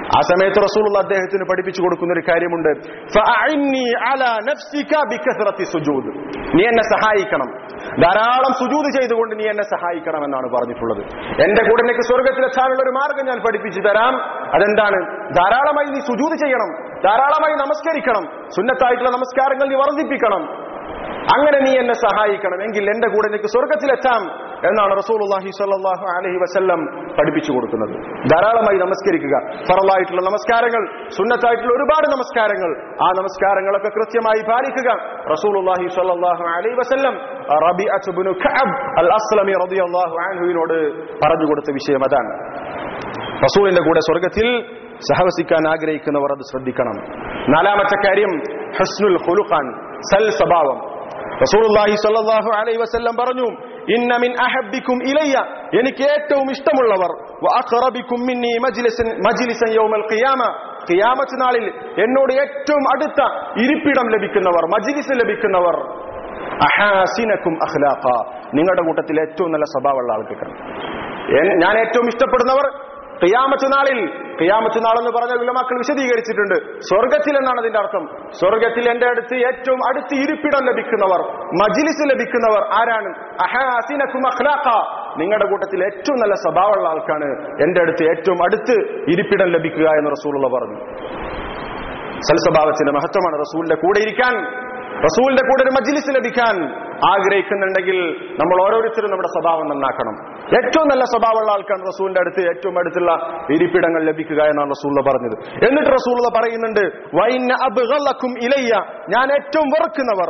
ആ സമയത്ത് റസൂലുള്ള അദ്ദേഹത്തിന് പഠിപ്പിച്ചു കൊടുക്കുന്ന ഒരു കാര്യമുണ്ട്, ഫഅഇന്നി അലാ നഫ്സിക ബികസ്റത്തി സുജൂദ്, നീ എന്നെ സഹായിക്കണം, ധാരാളം സുജൂദ് ചെയ്തുകൊണ്ട് നീ എന്നെ സഹായിക്കണം എന്നാണ് പറഞ്ഞിട്ടുള്ളത്. എന്റെ കൂടെ നിനക്ക് സ്വർഗത്തിലെത്താനുള്ള ഒരു മാർഗം ഞാൻ പഠിപ്പിച്ചു തരാം. അതെന്താണ്? ധാരാളമായി നീ സുജൂദ് ചെയ്യണം, ധാരാളമായി നമസ്കരിക്കണം, സുന്നത്തായിട്ടുള്ള നമസ്കാരങ്ങൾ നീ വർദ്ധിപ്പിക്കണം. അങ്ങനെ നീ എന്നെ സഹായിക്കണം, എങ്കിൽ എന്റെ കൂടെ നിനക്ക് സ്വർഗത്തിലെത്താം എന്നാണ് റസൂലുള്ളാഹി സ്വല്ലല്ലാഹു അലൈഹി വസല്ലം പഠിപ്പിച്ചു കൊടുക്കുന്നത്. ധാരാളമായി നമസ്കരിക്കുക, ഫറളായിട്ടുള്ള നമസ്കാരങ്ങൾ, സുന്നത്തായിട്ടുള്ള ഒരുപാട് നമസ്കാരങ്ങൾ, ആ നമസ്കാരങ്ങളൊക്കെ കൃത്യമായി പാലിക്കുക. റസൂലുള്ളാഹി സ്വല്ലല്ലാഹു അലൈഹി വസല്ലം റബീഅത്ത് ഇബ്നു കഅബ് അൽ അസ്ലമി റളിയല്ലാഹു അൻഹുവിനോട് പറഞ്ഞു കൊടുത്ത വിഷയം അതാണ്. റസൂലിന്റെ കൂടെ സ്വർഗത്തിൽ സഹവസിക്കാൻ ആഗ്രഹിക്കുന്നവർ അത് ശ്രദ്ധിക്കണം. നാലാമത്തെ കാര്യം ഹുസ്നുൽ ഖുലുഖാൻ, സൽ സ്വഭാവം. റസൂലുള്ളാഹി സ്വല്ലല്ലാഹു അലൈഹി വസല്ലം പറഞ്ഞു, ഇന്ന മിൻ അഹബ്ബിക്കും ഇലയ്യ, എനിക്ക് ഏറ്റവും ഇഷ്ടമുള്ളവർ, വ അഖറബിക്കും മിന്നി മജ്ലിസൻ യൗമൽ ഖിയാമ, ഖിയാമത്ത് നാളിൽ എന്നോട് ഏറ്റവും അടുത്ത ഇരിപ്പിടം ലഭിക്കുന്നവർ, മജ്ലിസ് ലഭിക്കുന്നവർ, അഹാസിനക്കും അഖ്ലാഖ, നിങ്ങളുടെ കൂട്ടത്തിൽ ഏറ്റവും നല്ല സ്വഭാവമുള്ള ആൾക്കാരാണ്. ഞാൻ ഏറ്റവും ഇഷ്ടപ്പെടുന്നവർ ഖിയാമത്ത് നാളിൽ, ഖിയാമത്ത് നാൾ എന്ന് പറഞ്ഞ ഉലമാക്കൾ വിശദീകരിച്ചിട്ടുണ്ട്, സ്വർഗത്തിൽ എന്നാണ് അതിന്റെ അർത്ഥം. സ്വർഗത്തിൽ എന്റെ അടുത്ത് ഏറ്റവും അടുത്ത് ഇരിപ്പിടം ലഭിക്കുന്നവർ, മജ്ലിസ് ലഭിക്കുന്നവർ ആരാണ്? അഹാസിനക്കും അഖ്ലാഖ, നിങ്ങളുടെ കൂട്ടത്തിൽ ഏറ്റവും നല്ല സ്വഭാവമുള്ള ആൾക്കാണ് എന്റെ അടുത്ത് ഏറ്റവും അടുത്ത് ഇരിപ്പിടം ലഭിക്കുക എന്ന് റസൂലുള്ള പറഞ്ഞു. സൽസ്വഭാവത്തിന്റെ മഹത്വമാണ്. റസൂലിന്റെ കൂടെ ഇരിക്കാൻ, റസൂലിന്റെ കൂടെ ഒരു മജ്ലിസ് ലഭിക്കാൻ ആഗ്രഹിക്കുന്നുണ്ടെങ്കിൽ നമ്മൾ ഓരോരുത്തരും നമ്മുടെ സ്വഭാവം നന്നാക്കണം. ഏറ്റവും നല്ല സ്വഭാവമുള്ള ആൾക്കാണ് റസൂലിന്റെ അടുത്ത് ഏറ്റവും അടുത്തുള്ള ഇരിപ്പിടങ്ങൾ ലഭിക്കുക എന്നാണ് റസൂലുള്ള പറഞ്ഞത്. എന്നിട്ട് റസൂലുള്ള പറയുന്നുണ്ട്, വഇന്ന അബ്ഗലക്കും ഇലയ്യ, ഞാൻ ഏറ്റവും വെറുക്കുന്നവർ,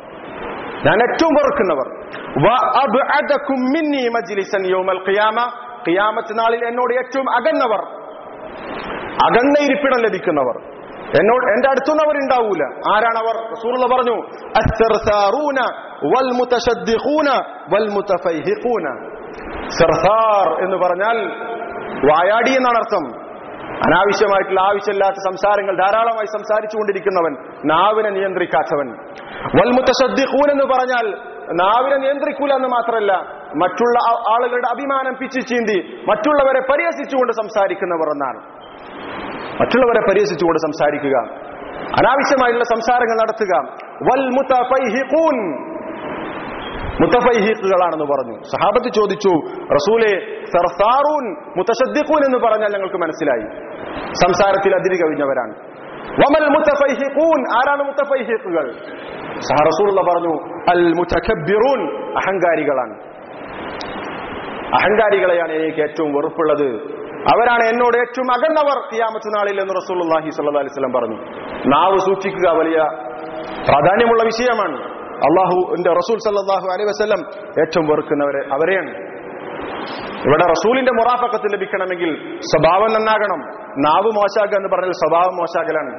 വ അബ്അദകും മിന്നി മജ്ലിസൻ യൗമൽ ഖിയാമ, ഖിയാമത്ത് നാളിൽ എന്നോട് ഏറ്റവും അകന്നവർ, അകന്ന ഇരിപ്പിടം ലഭിക്കുന്നവർ, എന്നോട് എന്റെ അടുത്തൊന്നും അവരുണ്ടാവൂല. ആരാണവർ? റസൂലുള്ള പറഞ്ഞു, അസ്സർസാറൂന വൽ മുതശദ്ദിഖൂന വൽ മുതഫൈഹിഖൂന. സർസാർ എന്ന് പറഞ്ഞാൽ വായാടി എന്നാണ് അർത്ഥം. അനാവശ്യമായിട്ടുള്ള ആവശ്യമില്ലാത്ത സംസാരങ്ങൾ ധാരാളമായി സംസാരിച്ചുകൊണ്ടിരിക്കുന്നവൻ, നാവിനെ നിയന്ത്രിക്കാത്തവൻ. വൽ മുതശദ്ദിഖൂൻ എന്ന് പറഞ്ഞാൽ നാവിനെ നിയന്ത്രിക്കൂല എന്ന് മാത്രമല്ല, മറ്റുള്ള ആളുകളുടെ അഭിമാനം പിച്ചു ചീന്തി മറ്റുള്ളവരെ പരിഹസിച്ചുകൊണ്ട് സംസാരിക്കുന്നവർ എന്നാണ്. മറ്റുള്ളവരെ പരിഹസിച്ചുകൊണ്ട് സംസാരിക്കുക, അനാവശ്യമായിട്ടുള്ള സംസാരങ്ങൾ നടത്തുക. വൽ മുതഫൈഹിഖൂൻ, മുതഫൈഹിഖുകളാണെന്ന് പറഞ്ഞു. സഹാബത്ത് ചോദിച്ചു, റസൂലേ, സർസാറൂൻ മുതശദ്ദിഖൂൻ എന്ന് പറഞ്ഞാൽ ഞങ്ങൾക്ക് മനസ്സിലായി, സംസാരത്തിൽ അതിര് കവിഞ്ഞവരാണ്. വമൽ മുതഫൈഹിഖൂൻ, ആരാണ് മുതഫൈഹിഖുകൾ? റസൂലുള്ള പറഞ്ഞു, അൽ മുതകബ്ബിറൂൻ, അഹങ്കാരികളാണ്. അഹങ്കാരികളെയാണ് എനിക്ക് ഏറ്റവും വെറുപ്പുള്ളത്, അവരാണ് എന്നോട് ഏറ്റവും അകന്നവർ ഖിയാമത്ത് നാളിൽ എന്ന് റസൂലുള്ളാഹി സ്വല്ലല്ലാഹു അലൈഹി വസല്ലം പറഞ്ഞു. നാവ് സൂക്ഷിക്കുക വലിയ പ്രാധാന്യമുള്ള വിഷയമാണ്. അല്ലാഹുവിന്റെ റസൂൽ സല്ലല്ലാഹു അലൈഹി വസല്ലം ഏറ്റവും വെറുക്കുന്നവരെ അവരെയാണ്. ഇവിടെ റസൂലിന്റെ മുറാഫഖത്ത് ലഭിക്കണമെങ്കിൽ സ്വഭാവം നന്നാകണം. നാവ് മോശാക്കുക എന്ന് പറഞ്ഞാൽ സ്വഭാവം മോശാകലാണ്.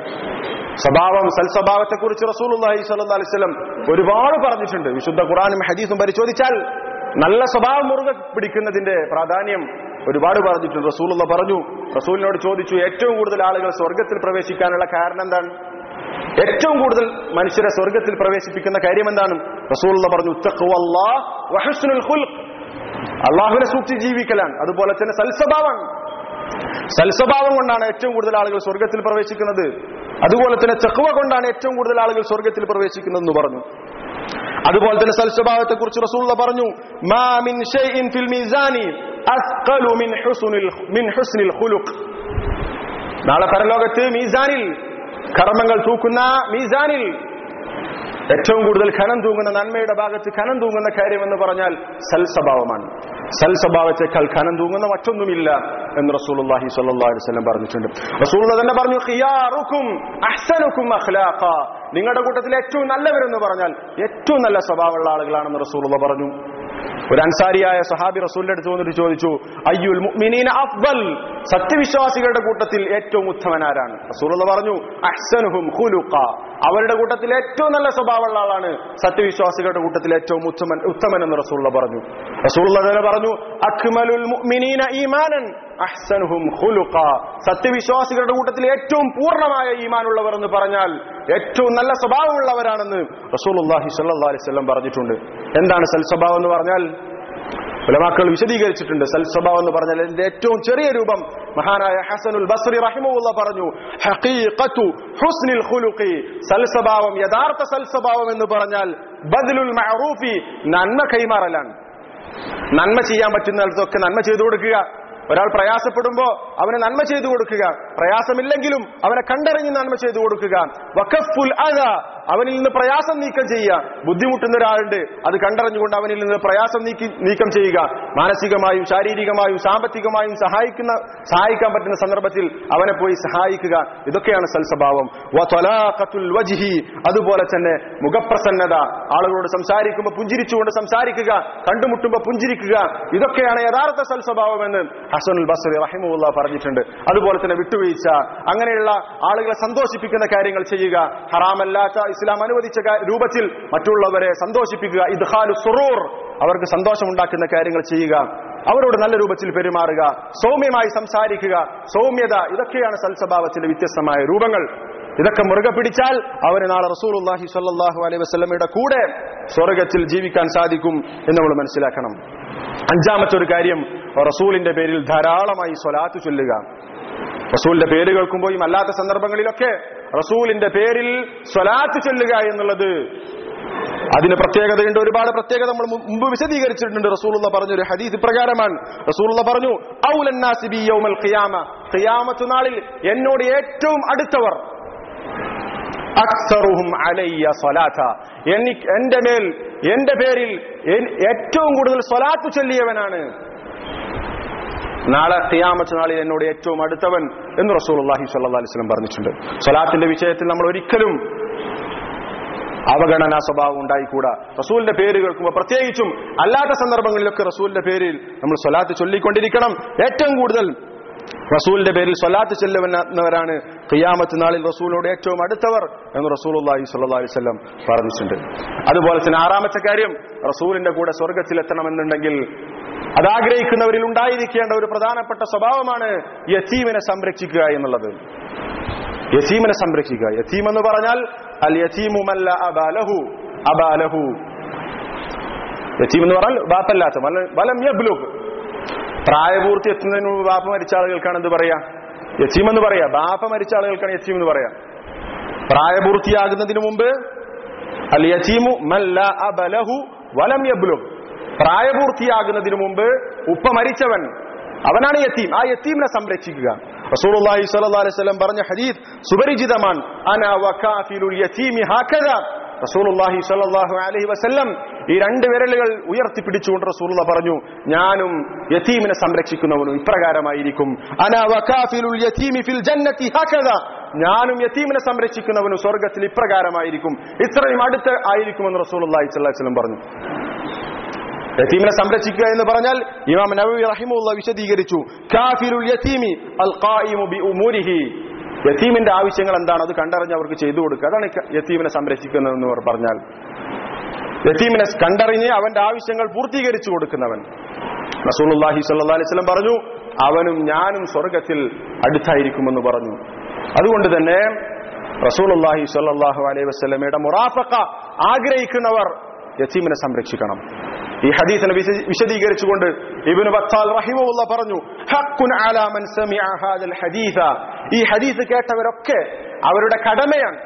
സ്വഭാവം, സൽസ്വഭാവത്തെ കുറിച്ച് റസൂലുള്ളാഹി സ്വല്ലല്ലാഹു അലൈഹി വസല്ലം ഒരുപാട് പറഞ്ഞിട്ടുണ്ട്. വിശുദ്ധ ഖുർആനും ഹദീസും പരിശോധിച്ചാൽ നല്ല സ്വഭാവം മുറുകെ പിടിക്കുന്നതിന്റെ പ്രാധാന്യം ഒരുപാട് പറഞ്ഞിട്ടുണ്ട്. റസൂലുള്ള പറഞ്ഞു, റസൂലിനോട് ചോദിച്ചു, ഏറ്റവും കൂടുതൽ ആളുകൾ സ്വർഗത്തിൽ പ്രവേശിക്കാനുള്ള കാരണം എന്താണ്? ഏറ്റവും കൂടുതൽ മനുഷ്യരെ സ്വർഗത്തിൽ പ്രവേശിപ്പിക്കുന്ന കാര്യം എന്താണ്? റസൂലുള്ള പറഞ്ഞു, തഖ്വല്ലാഹ് വ ഹുസ്നുൽ ഖുൽഖ്, അല്ലാഹുവിനെ സൂക്ഷിച്ച് ജീവിക്കലാണ്. അതുപോലെ തന്നെ സൽസ്വഭാവം, സൽസ്വഭാവം കൊണ്ടാണ് ഏറ്റവും കൂടുതൽ ആളുകൾ സ്വർഗത്തിൽ പ്രവേശിക്കുന്നത്. അതുപോലെ തന്നെ തഖ്വ കൊണ്ടാണ് ഏറ്റവും കൂടുതൽ ആളുകൾ സ്വർഗത്തിൽ പ്രവേശിക്കുന്നതെന്ന് പറഞ്ഞു. അതുപോലെ തന്നെ സൽസ്വഭാവത്തെ കുറിച്ച് റസൂലുള്ള പറഞ്ഞു, മാ മിൻ ഷൈഇൻ ഫിൽ മീസാനി അസ്ഖലു മിൻ ഹുസ്നിൽ ഖുലുഖ്. നാളെ പരലോകത്ത് മീസാനിൽ, കർമ്മങ്ങൾ തൂക്കുന്ന മീസാനിൽ ഏറ്റവും കൂടുതൽ ഖനം തൂങ്ങുന്ന, നന്മയുടെ ഭാഗത്ത് ഖനം തൂങ്ങുന്ന കാര്യം എന്ന് പറഞ്ഞാൽ സൽസ്വഭാവമാണ്. സൽസ്വഭാവത്തെക്കാൾ ഖനം തൂങ്ങുന്ന മറ്റൊന്നുമില്ല എന്ന് റസൂലുള്ളാഹി സ്വല്ലല്ലാഹു അലൈഹി വസല്ലം പറഞ്ഞിട്ടുണ്ട്. റസൂലുള്ള തന്നെ പറഞ്ഞു, ഖിയാറുക്കും അഹ്സനുക്കും അഖ്ലാഖ, നിങ്ങളുടെ കൂട്ടത്തിൽ ഏറ്റവും നല്ലവരെന്ന് പറഞ്ഞാൽ ഏറ്റവും നല്ല സ്വഭാവമുള്ള ആളുകളാണെന്ന് റസൂലുള്ള പറഞ്ഞു. ഒരു അൻസാരിയായ സഹാബി റസൂലിന്റെ അടുത്ത് വന്നിട്ട് ചോദിച്ചു, അയ്യുൽ മുഅ്മിനീന അഫ്ദൽ, സത്യവിശ്വാസികളുടെ കൂട്ടത്തിൽ ഏറ്റവും ഉത്തമനാരാണ്? റസൂലുള്ള പറഞ്ഞു, അഹ്സനുഹും ഖുലുഖ, അവരുടെ കൂട്ടത്തിൽ ഏറ്റവും നല്ല സ്വഭാവമുള്ള ആളാണ് സത്യവിശ്വാസികളുടെ കൂട്ടത്തിൽ ഏറ്റവും ഉത്തമൻ എന്ന് റസൂലുള്ള പറഞ്ഞു. റസൂലുള്ള തന്നെ പറഞ്ഞു, അക്മലുൽ മുഅ്മിനീന ഈമാനൻ അഹ്സനുഹും ഖുലുഖ, സത്യവിശ്വാസികളുടെ കൂട്ടത്തിൽ ഏറ്റവും പൂർണ്ണമായ ഈമാനുള്ളവർ എന്ന് പറഞ്ഞാൽ ഏറ്റവും നല്ല സ്വഭാവമുള്ളവരാണെന്ന് റസൂലുള്ളാഹി സ്വല്ലല്ലാഹു അലൈഹി വസല്ലം പറഞ്ഞിട്ടുണ്ട്. എന്താണ് സൽസ്വഭാവം എന്ന് പറഞ്ഞാൽ? ഉലമാക്കൾ വിശദീകരിച്ചിട്ടുണ്ട്. സൽസ്വഭാവം എന്ന് പറഞ്ഞാൽ ഇതിന്റെ ഏറ്റവും ചെറിയ രൂപം മഹാനായ ഹസനുൽ ബസ്രി റഹിമഹുല്ലാ പറഞ്ഞു, ഹഖീഖത്തു ഹുസ്നിൽ ഖുലുഖി, സൽസ്വഭാവം, യഥാർത്ഥ സൽസ്വഭാവം എന്ന് പറഞ്ഞാൽ ബദ്ലുൽ മഅറൂഫി, നന്മ കൈമാറലാണ്. നന്മ ചെയ്യാൻ പറ്റുന്നിടത്തൊക്കെ നന്മ ചെയ്തു കൊടുക്കുക. ഒരാൾ പ്രയാസപ്പെടുമ്പോ അവന് നന്മ ചെയ്തു കൊടുക്കുക, പ്രയാസമില്ലെങ്കിലും അവനെ കണ്ടറിഞ്ഞ് നന്മ ചെയ്തു കൊടുക്കുക. വഖഫുൽ അദാ, അവനിൽ നിന്ന് പ്രയാസം നീക്കം ചെയ്യുക. ബുദ്ധിമുട്ടുന്ന ഒരാളുണ്ട്, അത് കണ്ടറിഞ്ഞുകൊണ്ട് അവനിൽ നിന്ന് പ്രയാസം നീക്കം ചെയ്യുക. മാനസികമായും ശാരീരികമായും സാമ്പത്തികമായും സഹായിക്കാൻ പറ്റുന്ന സന്ദർഭത്തിൽ അവനെ പോയി സഹായിക്കുക. ഇതൊക്കെയാണ് സൽസ്വഭാവം. വതലാഖത്തുൽ വജ്ഹി, അതുപോലെ തന്നെ മുഖപ്രസന്നത, ആളുകളോട് സംസാരിക്കുമ്പോൾ പുഞ്ചിരിച്ചുകൊണ്ട് സംസാരിക്കുക, കണ്ടുമുട്ടുമ്പോൾ പുഞ്ചിരിക്കുക. ഇതൊക്കെയാണ് യഥാർത്ഥ സൽസ്വഭാവം എന്ന് ഹസനുൽ ബസ്രി റഹിമഹുല്ലാ പറഞ്ഞിട്ടുണ്ട്. അതുപോലെ തന്നെ വിട്ടുവീഴ്ച, അങ്ങനെയുള്ള ആളുകളെ സന്തോഷിപ്പിക്കുന്ന കാര്യങ്ങൾ ചെയ്യുക, ഹറാമല്ലാത്ത ഇസ്ലാം അനുവദിച്ച രൂപത്തിൽ മറ്റുള്ളവരെ സന്തോഷിപ്പിക്കുക. ഇദ്ഖാലു സുറൂർ, അവർക്ക് സന്തോഷമുണ്ടാക്കുന്ന കാര്യങ്ങൾ ചെയ്യുക, അവരോട് നല്ല രൂപത്തിൽ പെരുമാറുക, സൗമ്യമായി സംസാരിക്കുക, സൗമ്യത, ഇതൊക്കെയാണ് സൽസ്വഭാവത്തിന്റെ വ്യത്യസ്തമായ രൂപങ്ങൾ. ഇതൊക്കെ മുറുകെ പിടിച്ചാൽ അവന് നാളെ റസൂലുള്ളാഹി സ്വല്ലല്ലാഹു അലൈഹി വസല്ലമയുടെ കൂടെ സ്വർഗ്ഗത്തിൽ ജീവിക്കാൻ സാധിക്കും എന്ന് നമ്മൾ മനസ്സിലാക്കണം. അഞ്ചാമത്തെ ഒരു കാര്യം, റസൂലിന്റെ പേരിൽ ധാരാളമായി സ്വലാത്ത് ചൊല്ലുക. റസൂലിന്റെ പേര് കേൾക്കുമ്പോഴും അല്ലാത്ത സന്ദർഭങ്ങളിലൊക്കെ റസൂലിന്റെ പേരിൽ സ്വലാത്ത് ചൊല്ലുക എന്നുള്ളത് അതിന് പ്രത്യേകതയുണ്ട്. ഒരുപാട് പ്രത്യേകത നമ്മൾ മുമ്പ് വിശദീകരിച്ചിട്ടുണ്ട്. റസൂലുള്ള പറഞ്ഞൊരു ഹദീസ് പ്രകാരമാണ്. റസൂലുള്ള പറഞ്ഞു, ഔലൻ നാസി ബി യൗമൽ ഖിയാമ, ഖിയാമത്ത് നാളിൽ എന്നോട് ഏറ്റവും അടുത്തവർ അക്സറുഹും അലയ്യ സ്വലാത്ത, എന്റെ പേരിൽ ഏറ്റവും കൂടുതൽ സ്വലാത്ത് ചൊല്ലിയവനാണ് നാളെ ഖിയാമത്ത് നാളിൽ എന്നോട് ഏറ്റവും അടുത്തവൻ എന്ന് റസൂലുള്ളാഹി സ്വല്ലല്ലാഹു അലൈഹി വസല്ലം പറഞ്ഞിട്ടുണ്ട്. സ്വലാത്തിന്റെ വിഷയത്തിൽ നമ്മൾ ഒരിക്കലും അവഗണനാ സ്വഭാവം ഉണ്ടായിക്കൂടാ. റസൂലിന്റെ പേര് കേൾക്കുമ്പോൾ, പ്രത്യേകിച്ചും അല്ലാത്ത സന്ദർഭങ്ങളിലൊക്കെ റസൂലിന്റെ പേരിൽ നമ്മൾ സ്വലാത്ത് ചൊല്ലിക്കൊണ്ടിരിക്കണം. ഏറ്റവും കൂടുതൽ റസൂലിന്റെ പേരിൽ സ്വലാത്ത് ചെല്ലുന്നവരാണ് ഖിയാമത്ത് നാളിൽ റസൂലിനോട് ഏറ്റവും അടുത്തവർ എന്ന് റസൂലുള്ളാഹി സ്വല്ലല്ലാഹു അലൈഹി വസല്ലം പറഞ്ഞിട്ടുണ്ട്. അതുപോലെ തന്നെ ആറാമത്തെ കാര്യം, റസൂലിന്റെ കൂടെ സ്വർഗ്ഗത്തിലെത്തണമെന്നുണ്ടെങ്കിൽ അതാഗ്രഹിക്കുന്നവരിൽ ഉണ്ടായിരിക്കേണ്ട ഒരു പ്രധാനപ്പെട്ട സ്വഭാവമാണ് യതീമിനെ സംരക്ഷിക്കുക എന്നുള്ളത്. യതീമിനെ സംരക്ഷിക്കുക. യതീം എന്ന് പറഞ്ഞാൽ അൽ യതീമു മല്ല അബാലഹു, അബാലഹു, യതീം എന്ന് പറഞ്ഞാൽ ബാപ്പല്ലാത്ത, വലം യബ്ലുഗ്, പ്രായപൂർത്തി എത്തുന്നതിന് മുമ്പ് ബാപ്പ മരിച്ച ആളുകൾക്കാണ് എന്ത് പറയാ? യതീം എന്ന് പറയാ. ബാപ്പ മരിച്ച ആളുകൾക്കാണ് യതീം എന്ന് പറയാ. പ്രായപൂർത്തിയാകുന്നതിന് മുമ്പ് അൽ യതീമു മല്ല അബലഹു വലം യബ്ലുഗ്, പ്രായപൂർത്തിയാകുന്നതിന് മുമ്പ് ഉപ്പ മരിച്ചവൻ, അവനാണ് യതീം. ആ യതീമിനെ സംരക്ഷിക്കുക. റസൂലുള്ളാഹി സ്വല്ലല്ലാഹു അലൈഹി വസല്ലം പറഞ്ഞ ഹദീസ് സുപരിചിതമാണ്. അനാ വകാഫിലുൽ യതീമി ഹകദ, റസൂലുള്ളാഹി സ്വല്ലല്ലാഹു അലൈഹി വസല്ലം ഈ രണ്ട് വിരലുകൾ ഉയർത്തിപ്പിടിച്ചുകൊണ്ട് റസൂലുള്ള പറഞ്ഞു, ഞാനും യതീമിനെ സംരക്ഷിക്കുന്നവനും ഇപ്രകാരമായിരിക്കും. അനാ വകാഫിലുൽ യതീമി ഫിൽ ജന്നതി ഹകദ, ഞാനും യതീമിനെ സംരക്ഷിക്കുന്നവനും സ്വർഗ്ഗത്തിൽ ഇപ്രകാരമായിരിക്കും, ഇത്രയും അടുത്ത് ആയിരിക്കുമെന്ന് റസൂലുള്ളാഹി സ്വല്ലല്ലാഹു അലൈഹി വസല്ലം പറഞ്ഞു. യതീമിനെ സംരക്ഷിക്കുക എന്ന് പറഞ്ഞാൽ ഇമാം നവവി റഹിമഹുല്ലാഹ് വിശദീകരിച്ചു, കാഫിലുൽ യതീമി അൽ ഖായിമു ബി ഉമൂരിഹി, യതീമിന്റെ ആവശ്യങ്ങൾ എന്താണ് അത് കണ്ടറിഞ്ഞ് അവർക്ക് ചെയ്തു കൊടുക്കുക, അതാണ് യതീമിനെ സംരക്ഷിക്കുന്നതെന്ന് പറഞ്ഞാൽ. യതീമിനെ കണ്ടറിഞ്ഞ് അവന്റെ ആവശ്യങ്ങൾ പൂർത്തീകരിച്ചു കൊടുക്കുന്നവൻ. റസൂലുള്ളാഹി സ്വല്ലല്ലാഹു അലൈഹി വസല്ലം പറഞ്ഞു, അവനും ഞാനും സ്വർഗ്ഗത്തിൽ അടുത്തായിരിക്കുമെന്ന് പറഞ്ഞു. അതുകൊണ്ട് തന്നെ റസൂലുള്ളാഹി സ്വല്ലല്ലാഹു അലൈഹി വസല്ലമയുടെ മുറാഫഖ ആഗ്രഹിക്കുന്നവർ യതീമിനെ സംരക്ഷിക്കണം. ഈ ഹദീസിനെ വിശദീകരിച്ചുകൊണ്ട് ഇബ്നു ബത്താൽ റഹിമഹുല്ലാഹ് പറഞ്ഞു, ഹഖ്ഖുൻ അലാ മൻ സമിഅ ഹാദൽ ഹദീസ, ഈ ഹദീസ് കേട്ടവരൊക്കെ അവരുടെ കടമയാണ്.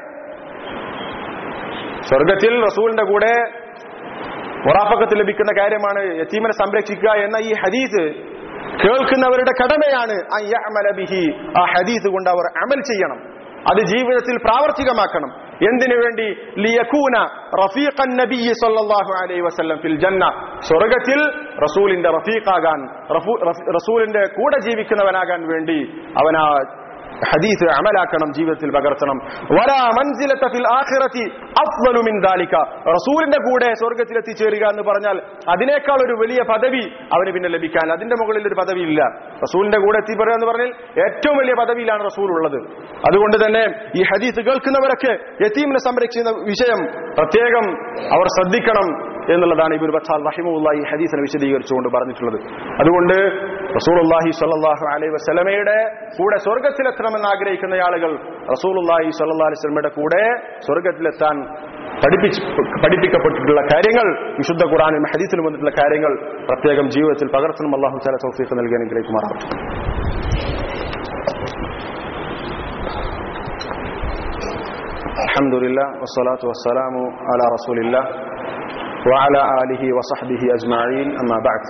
സ്വർഗ്ഗത്തിൽ റസൂലിന്റെ കൂടെ മുറാഫഖത്ത് ലഭിക്കുന്ന കാര്യമാണ് യതീമിനെ സംരക്ഷിക്കുക എന്ന ഈ ഹദീസ് കേൾക്കുന്നവരുടെ കടമയാണ് അൻ യഅമല ബിഹി, ആ ഹദീസ് കൊണ്ട് അവർ അമൽ ചെയ്യണം, അത് ജീവിതത്തിൽ പ്രാവർത്തികമാക്കണം. എന്തിനു വേണ്ടി? ലിയകൂന റഫീഖൻ നബിയ്യി സ്വല്ലല്ലാഹു അലൈഹി വസല്ലം ഫിൽ ജന്ന, സ്വർഗ്ഗത്തിൽ റസൂലിന്റെ റഫീഖാകാൻ, റസൂലിന്റെ കൂടെ ജീവിക്കുന്നവനാകാൻ വേണ്ടി അവനാ ഹദീസ് അമലാക്കണം, ജീവിതത്തിൽ പകർത്തണം. വലാ മൻസിലത ഫിൽ ആഖിറതി അഫ്ളലു മിൻ ദാലിക, റസൂലിന്റെ കൂടെ സ്വർഗ്ഗത്തിൽ എത്തിച്ചേരുക എന്ന് പറഞ്ഞാൽ അതിനേക്കാൾ ഒരു വലിയ പദവി അവന് പിന്നെ ലഭിക്കാൻ, അതിന്റെ മുകളിൽ ഒരു പദവി ഇല്ല. റസൂലിന്റെ കൂടെ എത്തിപ്പെടുക എന്ന് പറഞ്ഞാൽ ഏറ്റവും വലിയ പദവിയിലാണ് റസൂൽ ഉള്ളത്. അതുകൊണ്ട് തന്നെ ഈ ഹദീസ് കേൾക്കുന്നവരൊക്കെ യതീമിനെ സംരക്ഷിക്കുന്ന വിഷയം പ്രത്യേകം അവർ ശ്രദ്ധിക്കണം എന്നുള്ളതാണ് ഇബ്നു ബത്താൽ റഹിമഹുല്ലാഹി ഈ ഹദീസിനെ വിശദീകരിച്ചുകൊണ്ട് പറഞ്ഞിട്ടുള്ളത്. അതുകൊണ്ട് റസൂലുള്ളാഹി സ്വല്ലല്ലാഹു അലൈഹി വസല്ലമയുടെ കൂടെ സ്വർഗ്ഗത്തിലെത്തണമെന്ന് ആഗ്രഹിക്കുന്ന ആളുകൾ റസൂലുള്ളാഹി സ്വല്ലല്ലാഹു അലൈഹി വസല്ലമയുടെ കൂടെ സ്വർഗ്ഗത്തിലെത്താൻ പഠിപ്പിക്കപ്പെട്ടിട്ടുള്ള കാര്യങ്ങൾ, വിശുദ്ധ ഖുർആനിലും ഹദീസിലും വന്നിട്ടുള്ള കാര്യങ്ങൾ പ്രത്യേകം ജീവിതത്തിൽ പകർത്തണം. അല്ലാഹു തആല തൗഫീഖ് നൽകി അനുഗ്രഹിക്കുമാറാവട്ടെ. അൽഹംദുലില്ലാഹ് വസ്സലാത്തു വസ്സലാമു അലാ റസൂലില്ലാഹ് വഅലാ ആലിഹി വസഹ്ബിഹി അജ്മഈൻ. അമ്മാ ബഅദ്.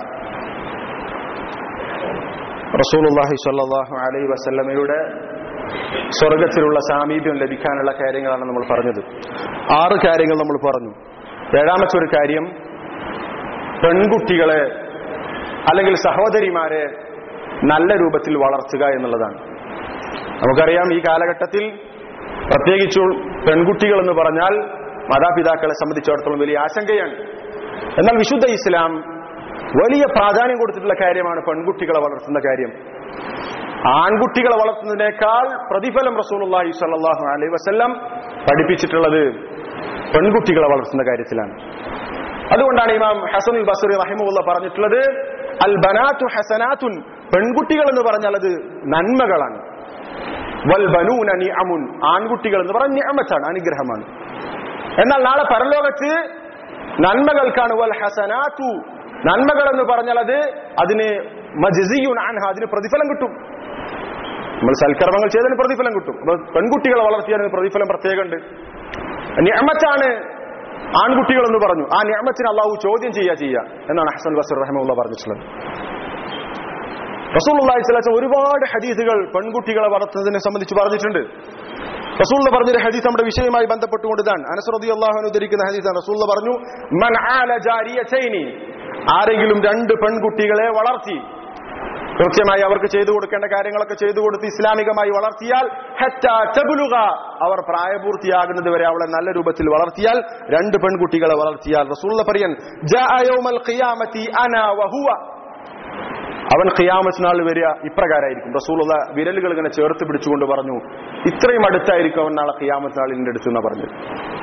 റസൂലുള്ളാഹി സ്വല്ലല്ലാഹു അലൈഹി വസല്ലമയുടെ സ്വർഗത്തിലുള്ള സാമീപ്യം ലഭിക്കാനുള്ള കാര്യങ്ങളാണ് നമ്മൾ പറഞ്ഞത്. 6 കാര്യങ്ങൾ നമ്മൾ പറഞ്ഞു. 7ാമത്തെ ഒരു കാര്യം പെൺകുട്ടികളെ അല്ലെങ്കിൽ സഹോദരിമാരെ നല്ല രൂപത്തിൽ വളർത്തുക എന്നുള്ളതാണ്. നമുക്കറിയാം, ഈ കാലഘട്ടത്തിൽ പ്രത്യേകിച്ചു പെൺകുട്ടികൾ എന്ന് പറഞ്ഞാൽ മാതാപിതാക്കളെ സംബന്ധിച്ചിടത്തോളം വലിയ ആശങ്കയാണ്. എന്നാൽ വിശുദ്ധ ഇസ്ലാം വലിയ പ്രാധാന്യം കൊടുത്തിട്ടുള്ള കാര്യമാണ് പെൺകുട്ടികളെ വളർത്തുന്ന കാര്യം. ആൺകുട്ടികളെ വളർത്തുന്നതിനേക്കാൾ പ്രതിഫലം റസൂലുള്ളാഹി സ്വല്ലല്ലാഹു അലൈഹി വസല്ലം പഠിപ്പിച്ചിട്ടുള്ളത് പെൺകുട്ടികളെ വളർത്തുന്ന കാര്യത്തിലാണ്. അതുകൊണ്ടാണ് ഇമാം ഹസനുൽ ബസ്രി റഹിമഹുല്ലാഹ് പറഞ്ഞിട്ടുള്ളത്, അൽ ബനാതു ഹസനാതുൻ, പെൺകുട്ടികൾ എന്ന് പറഞ്ഞാൽ അത് നന്മകളാണ്. വൽ ബനൂന നിഅമുൻ, ആൺകുട്ടികൾ എന്ന് പറഞ്ഞാൽ നിഅമത്താണ്, അനുഗ്രഹമാണ്. എന്നാൽ നാളെ പരലോകത്ത് നന്മകൾക്കാണ് വൽ ഹസനാതു, നന്മകൾ എന്ന് പറഞ്ഞാൽ അതിന് മജ്സിയുൻ അൻഹ, അതിന് പ്രതിഫലം കിട്ടും. നമ്മൾ സൽക്കർമ്മങ്ങൾ ചെയ്തതിന് പ്രതിഫലം കിട്ടും. അപ്പൊ പെൺകുട്ടികളെ വളർത്തിയതിന് പ്രതിഫലം പ്രത്യേകമുണ്ട്. നിഅമത്താണ് ആൺകുട്ടികൾ എന്ന് പറഞ്ഞു. ആ നിഅമത്തിനെ അള്ളാഹു ചോദ്യം ചെയ്യുക എന്നാണ് ഹസൻ ബസ്രി റഹിമഹുല്ലാഹ് പറഞ്ഞിട്ടുള്ളത്. റസൂലുള്ളാഹി സ്വല്ലല്ലാഹു അലൈഹി വസല്ലം ഒരുപാട് ഹദീസുകൾ പെൺകുട്ടികളെ വളർത്തുന്നതിനെ സംബന്ധിച്ച് പറഞ്ഞിട്ടുണ്ട്. റസൂലുള്ളാഹി പറഞ്ഞൊരു ഹദീസ് നമ്മുടെ വിഷയവുമായി ബന്ധപ്പെട്ടുകൊണ്ട് ഇതാണ്. അനസ് റളിയല്ലാഹു അൻഹു ഉദ്ധരിക്കുന്ന ഹദീസാണ്. റസൂലുള്ളാഹി പറഞ്ഞു, മൻ ആല ജാരിയതൈനി, ആരെങ്കിലും 2 പെൺകുട്ടികളെ വളർത്തി, കൃത്യമായി അവർക്ക് ചെയ്തു കൊടുക്കേണ്ട കാര്യങ്ങളൊക്കെ ചെയ്തു കൊടുത്ത് ഇസ്ലാമികമായി വളർത്തിയാൽ, ഹത്താ തബ്ലുഗ, അവർ പ്രായപൂർത്തിയാകുന്നത് വരെ അവളെ നല്ല രൂപത്തിൽ വളർത്തിയാൽ, 2 പെൺകുട്ടികളെ വളർത്തിയാൽ, റസൂലുള്ളാഹി പറയാൻ, ജാഅ യൗമൽ ഖിയാമത്തി അനാ വഹുവ, അവൻ ഖിയാമത്ത് നാൾ വരിക ഇപ്രകാരമായിരിക്കും. റസൂലുള്ളാഹി വിരലുകൾ ഇങ്ങനെ ചേർത്ത് പിടിച്ചുകൊണ്ട് പറഞ്ഞു, ഇത്രയും അടുത്തായിരിക്കും അവൻ നാളെ ഖിയാമത്ത് നാളിന്റെ അടുത്ത് എന്ന് പറഞ്ഞത്.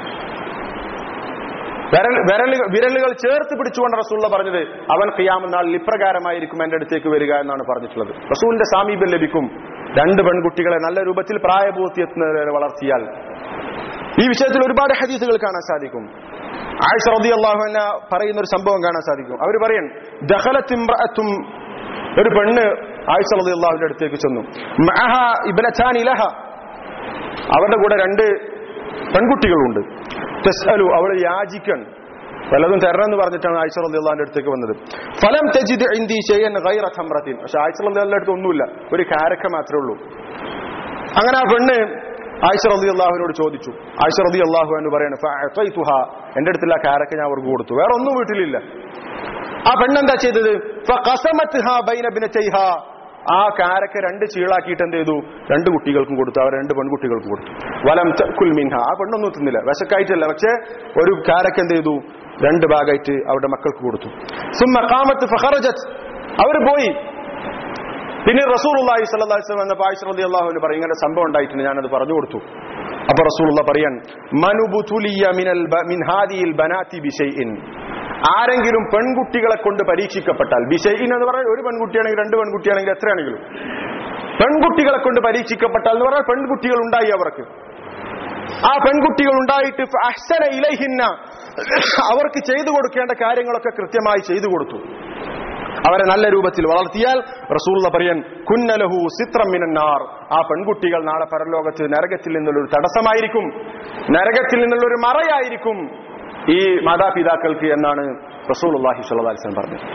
വിരലുകൾ ചേർത്ത് പിടിച്ചുകൊണ്ട് റസൂലുള്ളാഹി പറഞ്ഞത്, അവൻ ഖിയാമത്ത് നാളിൽ ഇപ്രകാരമായിരിക്കും എന്റെ അടുത്തേക്ക് വരിക എന്നാണ് പറഞ്ഞിട്ടുള്ളത്. റസൂലിന്റെ സാമീപ്യം ലഭിക്കും 2 പെൺകുട്ടികളെ നല്ല രൂപത്തിൽ പ്രായപൂർത്തിയെത്തുന്നവരെ വളർത്തിയാൽ. ഈ വിഷയത്തിൽ ഒരുപാട് ഹദീസുകൾ കാണാൻ സാധിക്കും. ആയിഷ റളിയല്ലാഹു അൻഹ പറയുന്ന ഒരു സംഭവം കാണാൻ സാധിക്കും. അവർ പറയും, ദഖലത് ഇംറഅത്തും, ഒരു പെണ്ണ് ആയിഷ റളിയല്ലാഹുവിന്റെ അടുത്തേക്ക് ചെന്നു. മഅഹ ഇബ്നതാനി ലഹ, അവരുടെ കൂടെ 2 പെൺകുട്ടികളുണ്ട്. തസ്അലു, അവൾ യാചിക്കാൻ, പലതും തരണം എന്ന് പറഞ്ഞിട്ടാണ് ആയിഷ റളിയല്ലാഹുവിന്റെ അടുത്തേക്ക് വന്നത്. ഫലം തജിദ് ഇൻദി ശൈഅൻ ഗൈറ തംറത്തിൻ, പക്ഷെ ആയിഷ റളിയല്ലാഹുവിന്റെ അടുത്ത് ഒന്നുമില്ല, ഒരു കാരക്ക മാത്രമേ ഉള്ളൂ. അങ്ങനെ ആ പെണ്ണ് ആയിഷ റളിയല്ലാഹുവിനോട് ചോദിച്ചു. ആയിഷ റളിയല്ലാഹു അൻഹ പറയാണ്, ഫഅതൈതുഹ, എന്റെ അടുത്തുള്ള കാരക്ക ഞാൻ അവർക്ക് കൊടുത്തു, വേറെ ഒന്നും വീട്ടിലില്ല. ആ പെണ്ണെന്താ ചെയ്തത്, ഫഖസമത്ഹാ ബൈന ഇബ്നതൈഹാ, ആ കാരക്ക 2 ചീളാക്കിയിട്ട് എന്ത് ചെയ്തു, 2 കുട്ടികൾക്കും കൊടുത്തു, അവർ 2 പെൺകുട്ടികൾക്കും കൊടുത്തു. വലം തഅകുൽ മിൻഹ, ആ പെണ്ണൊന്നും തിന്നില്ല, വിശക്കായിട്ടല്ല, പക്ഷെ ഒരു കാരക്ക എന്ത് ചെയ്തു, 2 ഭാഗമായിട്ട് അവരുടെ മക്കൾക്ക് കൊടുത്തു. സുമ്മ ഖാമത്ത് ഫഖറജത്, അവർ പോയി. പിന്നെ റസൂലുള്ളാഹി സ്വല്ലല്ലാഹു അലൈഹി വസല്ലം എന്ന ആയിഷ റളിയല്ലാഹു അൻഹ പറയും, ഇങ്ങനെ സംഭവം ഉണ്ടായിട്ടുണ്ട്, ഞാനത് പറഞ്ഞു കൊടുത്തു. അപ്പൊ റസൂലുള്ളാഹി പറയാൻ, മനുബുതുലിയ മിൻ ഹാദിഹിൽ ബനാതി ബിശൈഇൻ, ആരെങ്കിലും പെൺകുട്ടികളെ കൊണ്ട് പരീക്ഷിക്കപ്പെട്ടാൽ, ബിശൈഇൻ എന്ന് പറഞ്ഞാൽ ഒരു പെൺകുട്ടിയാണെങ്കിൽ 2 പെൺകുട്ടിയാണെങ്കിൽ എത്രയാണെങ്കിലും, പെൺകുട്ടികളെ കൊണ്ട് പരീക്ഷിക്കപ്പെട്ടാൽ എന്ന് പറഞ്ഞാൽ പെൺകുട്ടികൾ ഉണ്ടായി അവർക്ക്, ആ പെൺകുട്ടികൾ ഉണ്ടായിട്ട് അഹ്സന ഇലൈഹിന്ന, അവർക്ക് ചെയ്തു കൊടുക്കേണ്ട കാര്യങ്ങളൊക്കെ കൃത്യമായി ചെയ്തു കൊടുത്തു, അവരെ നല്ല രൂപത്തിൽ വളർത്തിയാൽ, റസൂലുള്ളാഹി പറയാൻ, കുന്നലഹു സിത്രം മിനൻ നാർ, ആ പെൺകുട്ടികൾ നാളെ പരലോകത്ത് നരകത്തിൽ നിന്നുള്ളൊരു തടസ്സമായിരിക്കും, നരകത്തിൽ നിന്നുള്ളൊരു മറയായിരിക്കും ഈ മാതാപിതാക്കൾക്ക് എന്നാണ് റസൂലുള്ളാഹി സ്വല്ലല്ലാഹു അലൈഹി വസല്ലം പറഞ്ഞത്.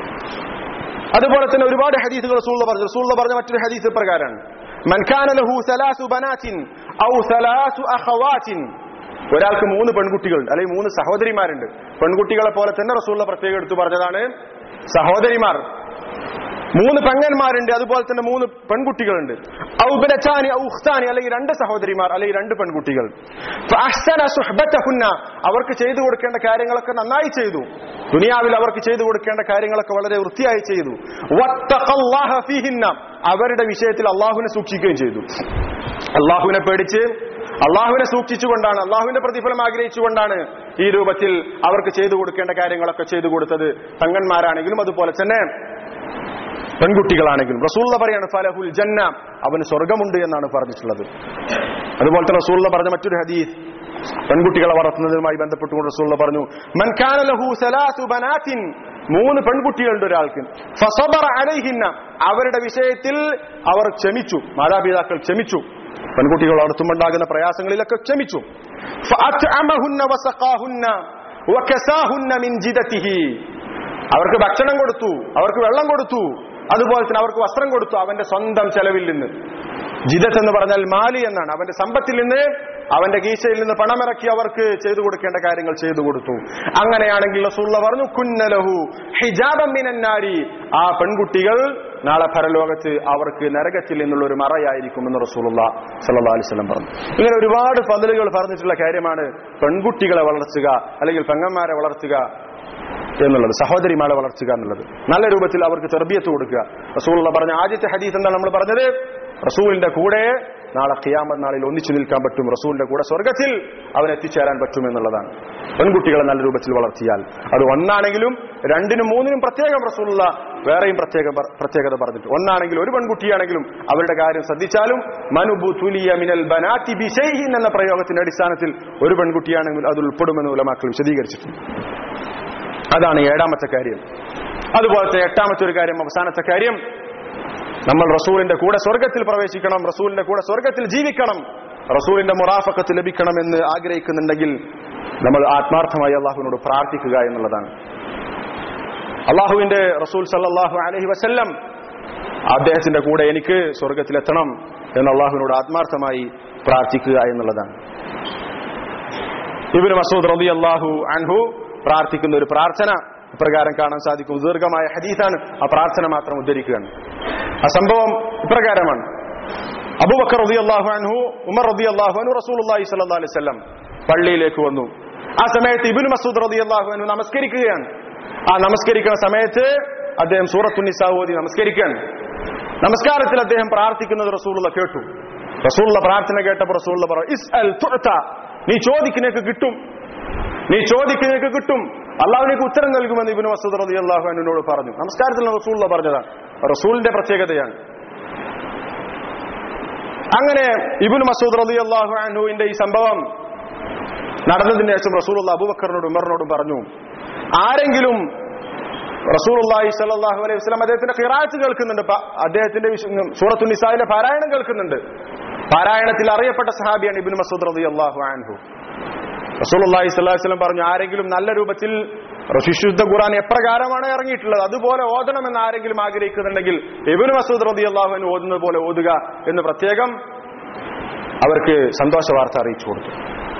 അതുപോലെ തന്നെ ഒരുപാട് ഹദീസുകൾ റസൂലുള്ളാഹി പറഞ്ഞ മറ്റൊരു ഹദീസ് പ്രകാരമാണ്, മൻ കാന ലഹു സലാസു ബനാതിൻ ഔ സലാസു അഖവാതിൻ, ഒരാൾക്ക് 3 പെൺകുട്ടികളുണ്ട് അല്ലെങ്കിൽ 3 സഹോദരിമാരുണ്ട്. പെൺകുട്ടികളെ പോലെ തന്നെ റസൂലുള്ളാഹി പ്രത്യേകം എടുത്തു പറഞ്ഞതാണ് സഹോദരിമാർ. 3 പെങ്ങന്മാരുണ്ട്, അതുപോലെ തന്നെ 3 പെൺകുട്ടികളുണ്ട്. ഔ ബനതാനി ഔ ഉഖ്താനി, അല്ലെങ്കിൽ 2 സഹോദരിമാർ അല്ലെങ്കിൽ 2 പെൺകുട്ടികൾ. ഫഅഹ്സന സുഹ്ബതഹുന്ന, അവർക്ക് ചെയ്തു കൊടുക്കേണ്ട കാര്യങ്ങളൊക്കെ നന്നായി ചെയ്തു, ദുനിയാവിൽ അവർക്ക് ചെയ്തു കൊടുക്കേണ്ട കാര്യങ്ങളൊക്കെ വളരെ വൃത്തിയായി ചെയ്തു. വത്തഖല്ലാഹ ഫീഹിന്ന, അവരുടെ വിഷയത്തിൽ അല്ലാഹുവിനെ സൂക്ഷിക്കുകയും ചെയ്തു. അല്ലാഹുവിനെ പേടിച്ച്, അല്ലാഹുവിനെ സൂക്ഷിച്ചുകൊണ്ടാണ്, അല്ലാഹുവിന്റെ പ്രതിഫലം ആഗ്രഹിച്ചുകൊണ്ടാണ് ഈ രൂപത്തിൽ അവർക്ക് ചെയ്തു കൊടുക്കേണ്ട കാര്യങ്ങളൊക്കെ ചെയ്തു കൊടുത്തത്. പെങ്ങന്മാരാണെങ്കിലും അതുപോലെ തന്നെ പെൺകുട്ടികളാണെങ്കിലും. റസൂലുള്ളാഹി പറയാണ്, ഫലഹുൽ ജന്ന, അവന് സ്വർഗ്ഗമുണ്ട് എന്നാണ് പറഞ്ഞിട്ടുള്ളത്. അതുപോലെ തന്നെ റസൂലുള്ളാഹി പറഞ്ഞ മറ്റൊരു ഹദീസ്, പെൺകുട്ടികളെ വളർത്തുന്നതുമായി ബന്ധപ്പെട്ടുകൊണ്ട് റസൂലുള്ളാഹി പറഞ്ഞു, മൻ കാന ലഹു സലാസു ബനാത്തിൻ, 3 പെൺകുട്ടികളുണ്ട് ഒരാൾക്ക്, ഫസബറ അലൈഹിന്ന, അവരുടെ വിഷയത്തിൽ അവർ ക്ഷമിച്ചു, മാതാപിതാക്കൾ ക്ഷമിച്ചു, പെൺകുട്ടികൾ വളർത്തുമ്പോണ്ടാകുന്ന പ്രയാസങ്ങളിലൊക്കെ ക്ഷമിച്ചു. ഫഅത്അമഹുന്ന വസഖാഹുന്ന വകസാഹുന്ന മിൻ ജിദതിഹി, അവർക്ക് ഭക്ഷണം കൊടുത്തു, അവർക്ക് വെള്ളം കൊടുത്തു, അതുപോലെ തന്നെ അവർക്ക് വസ്ത്രം കൊടുത്തു അവന്റെ സ്വന്തം ചെലവിൽ നിന്ന്. ജിദത്ത് എന്ന് പറഞ്ഞാൽ മാലി എന്നാണ്. അവന്റെ സമ്പത്തിൽ നിന്ന്, അവന്റെ കീശയിൽ നിന്ന് പണമിറക്കി അവർക്ക് ചെയ്തു കൊടുക്കേണ്ട കാര്യങ്ങൾ ചെയ്തു കൊടുത്തു. അങ്ങനെയാണെങ്കിൽ റസൂലുള്ളാഹി പറഞ്ഞു, കുന്നലഹു ഹിജാബൻ മിനൻ നാരി, ആ പെൺകുട്ടികൾ നാളെ പരലോകത്ത് അവർക്ക് നരകത്തിൽ നിന്നുള്ള ഒരു മറയായിരിക്കുമെന്ന് റസൂലുള്ളാഹി സ്വല്ലല്ലാഹു അലൈഹി വസല്ലം പറഞ്ഞു. ഇങ്ങനെ ഒരുപാട് ഫضലുകൾ പറഞ്ഞിട്ടുള്ള കാര്യമാണ് പെൺകുട്ടികളെ വളർത്തുക, അല്ലെങ്കിൽ പെങ്ങന്മാരെ വളർത്തുക എന്നുള്ളത്, സഹോദരിമാരെ വളർത്തുക എന്നുള്ളത്. നല്ല രൂപത്തിൽ അവർക്ക് തർബിയത്ത് കൊടുക്കുക. റസൂലുള്ളാഹി പറഞ്ഞ ആദ്യത്തെ ഹദീസ് എന്താണ് നമ്മൾ പറഞ്ഞത്? റസൂലിന്റെ കൂടെ നാളെ ഖിയാമത്ത് നാളിൽ ഒന്നിച്ചു നിൽക്കാൻ പറ്റും, റസൂലിന്റെ കൂടെ സ്വർഗത്തിൽ അവൻ എത്തിച്ചേരാൻ പറ്റും എന്നുള്ളതാണ്. പെൺകുട്ടികളെ നല്ല രൂപത്തിൽ വളർത്തിയാൽ അത് ഒന്നാണെങ്കിലും 2നും 3നും പ്രത്യേകം റസൂലുള്ളാഹി വേറെയും പ്രത്യേകത പറഞ്ഞിട്ട്, ഒന്നാണെങ്കിലും ഒരു പെൺകുട്ടിയാണെങ്കിലും അവരുടെ കാര്യം ശ്രദ്ധിച്ചാലും, മനുബു തുലിയ മിനൽ ബനാതി ബിശൈഹിൻ എന്ന പ്രയോഗത്തിന്റെ അടിസ്ഥാനത്തിൽ ഒരു പെൺകുട്ടിയാണെങ്കിൽ അത് ഉൾപ്പെടുമെന്ന് ഉലമാക്കൾ വിശദീകരിച്ചിട്ടുണ്ട്. അതാണ് 7ാമത്തെ കാര്യം. അതുപോലത്തെ 8ാമത്തെ ഒരു കാര്യം, അവസാനത്തെ കാര്യം, നമ്മൾ റസൂലിന്റെ കൂടെ സ്വർഗത്തിൽ പ്രവേശിക്കണം, റസൂലിന്റെ കൂടെ സ്വർഗത്തിൽ ജീവിക്കണം, റസൂലിന്റെ മുറാഫഖത്ത് ലഭിക്കണമെന്ന് ആഗ്രഹിക്കുന്നുണ്ടെങ്കിൽ നമ്മൾ ആത്മാർത്ഥമായി അള്ളാഹുവിനോട് പ്രാർത്ഥിക്കുക എന്നുള്ളതാണ്. അള്ളാഹുവിന്റെ റസൂൽ സല്ലല്ലാഹു അലൈഹി വസല്ലം അദ്ദേഹത്തിന്റെ കൂടെ എനിക്ക് സ്വർഗത്തിലെത്തണം എന്ന് അള്ളാഹുവിനോട് ആത്മാർത്ഥമായി പ്രാർത്ഥിക്കുക എന്നുള്ളതാണ്. ഇബ്നു മസ്ഊദ് റളിയല്ലാഹു അൻഹു പ്രാർത്ഥിക്കുന്ന ഒരു പ്രാർത്ഥന ഇപ്രകാരം കാണാൻ സാധിക്കും. ദീർഘമായ ഹദീസാണ്, ആ പ്രാർത്ഥന മാത്രം ഉദ്ധരിക്കുകയാണ്. ആ സംഭവം ഇപ്രകാരമാണ്: അബൂബക്കർ റളിയല്ലാഹു അൻഹു, ഉമർ റളിയല്ലാഹു അൻഹു റസൂലുള്ളാഹി സ്വല്ലല്ലാഹു അലൈഹി വസല്ലം പള്ളിയിലേക്ക് വന്നു. ആ സമയത്ത് ഇബ്നു മസ്ഊദ് റളിയല്ലാഹു അൻഹു നമസ്കരിക്കുകയാണ്. ആ നമസ്കരിക്കുന്ന സമയത്ത് അദ്ദേഹം സൂറത്തുൻ നിസാ ഓതി നമസ്കരിക്കുകയാണ്. നമസ്കാരത്തിൽ അദ്ദേഹം പ്രാർത്ഥിക്കുന്നത് റസൂലുള്ളാഹി കേട്ടു. റസൂലുള്ളാഹി പ്രാർത്ഥന കേട്ടപ്പോൾ റസൂലുള്ളാഹി പറഞ്ഞു, ഇസ്അൽ തുഅത, നീ ചോദിക്കുന്നേക്ക് കിട്ടും, നീ ചോദിക്കുന്നേക്ക് കിട്ടും, അള്ളാഹുവിനേക്ക് ഉത്തരം നൽകുമെന്ന് ഇബ്നു മസ്ഊദ് റളിയല്ലാഹു അൻഹുവിനോട് പറഞ്ഞു. നമസ്കാരത്തിൽ റസൂലുള്ളാഹി പറഞ്ഞതാണ്, റസൂലിന്റെ പ്രത്യേകതയാണ്. അങ്ങനെ ഇബ്നു മസ്ഊദ് റളിയല്ലാഹു അൻഹുവിന്റെ ഈ സംഭവം നടന്നതിന് ശേഷം റസൂലുള്ളാഹി അബൂബക്കറിനോടും ഉമറിനോടും പറഞ്ഞു, ആരെങ്കിലും റസൂലുള്ളാഹി സ്വല്ലല്ലാഹു അലൈഹി വസല്ലം അദ്ദേഹത്തിന്റെ ഖിറാഅത്ത് കേൾക്കുന്നുണ്ട്, അദ്ദേഹത്തിന്റെ സൂറത്തുൻ നിസായിലെ പാരായണം കേൾക്കുന്നുണ്ട്. പാരായണത്തിൽ അറിയപ്പെട്ട സഹാബിയാണ് ഇബ്നു മസ്ഊദ് റളിയല്ലാഹു അൻഹു. റസൂലുള്ളാഹി സ്വല്ലല്ലാഹു അലൈഹി വസല്ലം പറഞ്ഞു, ആരെങ്കിലും നല്ല രൂപത്തിൽ വിശുദ്ധ ഖുർആൻ എപ്രകാരമാണ് ഇറങ്ങിയിട്ടുള്ളത് അതുപോലെ ഓതണമെന്ന് ആരെങ്കിലും ആഗ്രഹിക്കുന്നുണ്ടെങ്കിൽ ഇബ്നു മസ്ഊദ് റളിയല്ലാഹു അൻഹു ഓതുന്നത് പോലെ ഓതുക എന്ന് പ്രത്യേകം അവർക്ക് സന്തോഷ വാർത്ത അറിയിച്ചു കൊടുത്തു.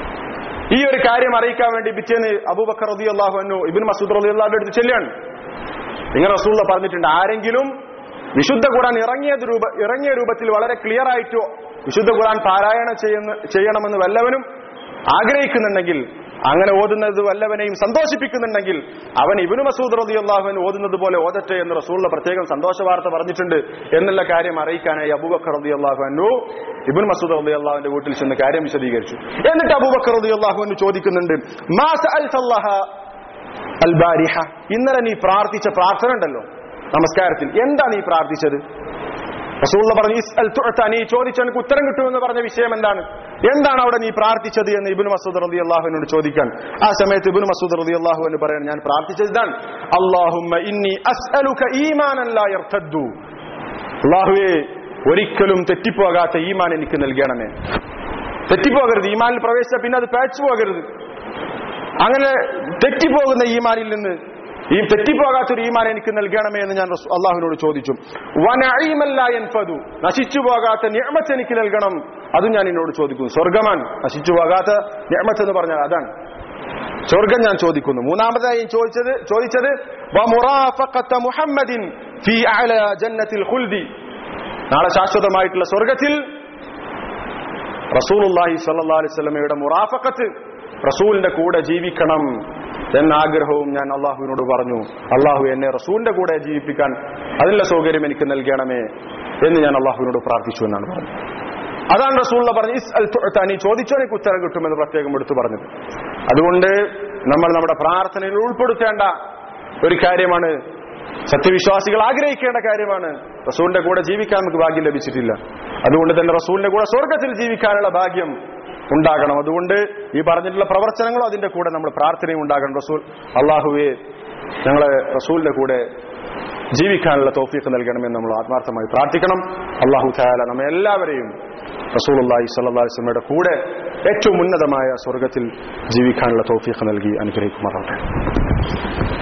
ഈ ഒരു കാര്യം അറിയിക്കാൻ വേണ്ടി പിറ്റേന്ന് അബൂബക്കർ റളിയല്ലാഹു അൻഹു ഇബ്നു മസ്ഊദ് റളിയല്ലാഹു അൻഹു അടുത്ത് ചെല്ലുകയാണ്. ഇങ്ങനെ റസൂലുള്ളാഹി പറഞ്ഞിട്ടുണ്ട്, ആരെങ്കിലും വിശുദ്ധ ഖുർആൻ ഇറങ്ങിയ രൂപത്തിൽ വളരെ ക്ലിയർ ആയിട്ടോ വിശുദ്ധ ഖുർആൻ പാരായണം ചെയ്യണമെന്ന് വല്ലവനും ആഗ്രഹിക്കുന്നുണ്ടെങ്കിൽ, അങ്ങനെ ഓതുന്നത് വല്ലവനെയും സന്തോഷിപ്പിക്കുന്നുണ്ടെങ്കിൽ അവൻ ഇബ്നു മസ്ഊദ് റളിയല്ലാഹു അൻഹു ഓതുന്നത് പോലെ ഓതട്ടെ എന്ന് റസൂലുള്ളാഹി പ്രത്യേകം സന്തോഷ വാർത്ത പറഞ്ഞിട്ടുണ്ട് എന്നുള്ള കാര്യം അറിയിക്കാനായി അബൂബക്കർ റളിയല്ലാഹു അൻഹു ഇബ്നു മസ്ഊദ് റളിയല്ലാഹു അൻഹുവിന്റെ വീട്ടിൽ ചെന്ന് കാര്യം വിശദീകരിച്ചു. എന്നിട്ട് അബൂബക്കർ റളിയല്ലാഹു അൻഹു ചോദിക്കുന്നുണ്ട്, മാ സഅൽതല്ലാഹ അൽ ബാരിഹ, ഇന്നലെ നീ പ്രാർത്ഥിച്ച പ്രാർത്ഥന ഉണ്ടല്ലോ നമസ്കാരത്തിൽ, എന്താ നീ പ്രാർത്ഥിച്ചത്? റസൂലുള്ളാഹി പറഞ്ഞു, ഇസ്അൽ തുഅത, നീ ചോദിച്ചാൽ എനിക്ക് ഉത്തരം കിട്ടുമെന്ന് പറഞ്ഞ വിഷയം എന്താണ് അവിടെ നീ പ്രാർത്ഥിച്ചത് എന്ന് ഇബ്നു മസ്ഊദ് റളിയല്ലാഹു അൻഹുവിനോട് ചോദിക്കാൻ. ആ സമയത്ത് ഇബ്നു മസ്ഊദ് റളിയല്ലാഹു അൻഹു പറയാൻ, ഞാൻ പ്രാർത്ഥിച്ചത് ഇതാണ്, അല്ലാഹുമ്മ ഇന്നി അസ്അലുക ഈമാനൻ ലാ യർതദ്ദു, അല്ലാഹുവേ ഒരിക്കലും തെറ്റിപ്പോകാത്ത ഈമാൻ എനിക്ക് നൽകണമേ. തെറ്റിപ്പോകരുത്, ഈമാനിൽ പ്രവേശിച്ചാൽ പിന്നെ അത് പേച്ചു പോകരുത്. അങ്ങനെ തെറ്റിപ്പോകുന്ന ഈമാനിൽ നിന്ന് ഈ തെറ്റിപ്പോകാത്തൊരു ഈമാൻ എനിക്ക് നൽകണമേ എന്ന് ഞാൻ അള്ളാഹുവിനോട് ചോദിച്ചു. വനഈമൻ ലാ യൻഫദു, നശിച്ചു പോകാത്ത നിഅമത്ത് എനിക്ക് നൽകണം, അതും ഞാൻ എന്നോട് ചോദിക്കുന്നു. സ്വർഗമാൻ നശിച്ചു പോകാത്ത നിഅമത്ത് എന്ന് പറഞ്ഞാൽ അതാണ്, സ്വർഗം ഞാൻ ചോദിക്കുന്നു. മൂന്നാമതായി ചോദിച്ചത് വമുറാഫഖത മുഹമ്മദിൻ ഫീ അഅല ജന്നത്തിൽ ഖുൽദി, നാളെ ശാശ്വതമായിട്ടുള്ള സ്വർഗത്തിൽ റസൂലുള്ളാഹി സ്വല്ലല്ലാഹു അലൈഹി വസല്ലമയുടെ മുറാഫഖത്ത്, റസൂലിന്റെ കൂടെ ജീവിക്കണം എന്ന ആഗ്രഹവും ഞാൻ അള്ളാഹുവിനോട് പറഞ്ഞു. അള്ളാഹു എന്നെ റസൂലിന്റെ കൂടെ ജീവിപ്പിക്കാൻ അതിനുള്ള സൗകര്യം എനിക്ക് നൽകണമേ എന്ന് ഞാൻ അള്ളാഹുവിനോട് പ്രാർത്ഥിച്ചു എന്നാണ് പറഞ്ഞത്. അതാണ് റസൂലുള്ളാഹി പറഞ്ഞു, ഇസ്അൽ തുഅത, നീ ചോദിച്ചോ എനിക്ക് ഉത്തരം കിട്ടുമെന്ന് പ്രത്യേകം എടുത്തു പറഞ്ഞത്. അതുകൊണ്ട് നമ്മൾ നമ്മുടെ പ്രാർത്ഥനയിൽ ഉൾപ്പെടുത്തേണ്ട ഒരു കാര്യമാണ്, സത്യവിശ്വാസികൾ ആഗ്രഹിക്കേണ്ട കാര്യമാണ്. റസൂലിന്റെ കൂടെ ജീവിക്കാൻ നമുക്ക് ഭാഗ്യം ലഭിച്ചിട്ടില്ല, അതുകൊണ്ട് തന്നെ റസൂലിന്റെ കൂടെ സ്വർഗത്തിൽ ജീവിക്കാനുള്ള ഭാഗ്യം ഉണ്ടാകണം. അതുകൊണ്ട് ഈ പറഞ്ഞിട്ടുള്ള പ്രവർത്തനങ്ങളും അതിന്റെ കൂടെ നമ്മൾ പ്രാർത്ഥനയും ഉണ്ടാകണം. റസൂൽ അള്ളാഹുവെ ഞങ്ങളെ റസൂലിന്റെ കൂടെ ജീവിക്കാനുള്ള തൗഫീഖ് നൽകണമെന്ന് നമ്മൾ ആത്മാർത്ഥമായി പ്രാർത്ഥിക്കണം. അല്ലാഹു തആല നമ്മെ എല്ലാവരെയും റസൂലുള്ളാഹി സ്വല്ലല്ലാഹു അലൈഹി വസല്ലമയുടെ കൂടെ ഏറ്റവും ഉന്നതമായ സ്വർഗ്ഗത്തിൽ ജീവിക്കാനുള്ള തൗഫീഖ് നൽകി അനുഗ്രഹിക്കുമാറാകട്ടെ.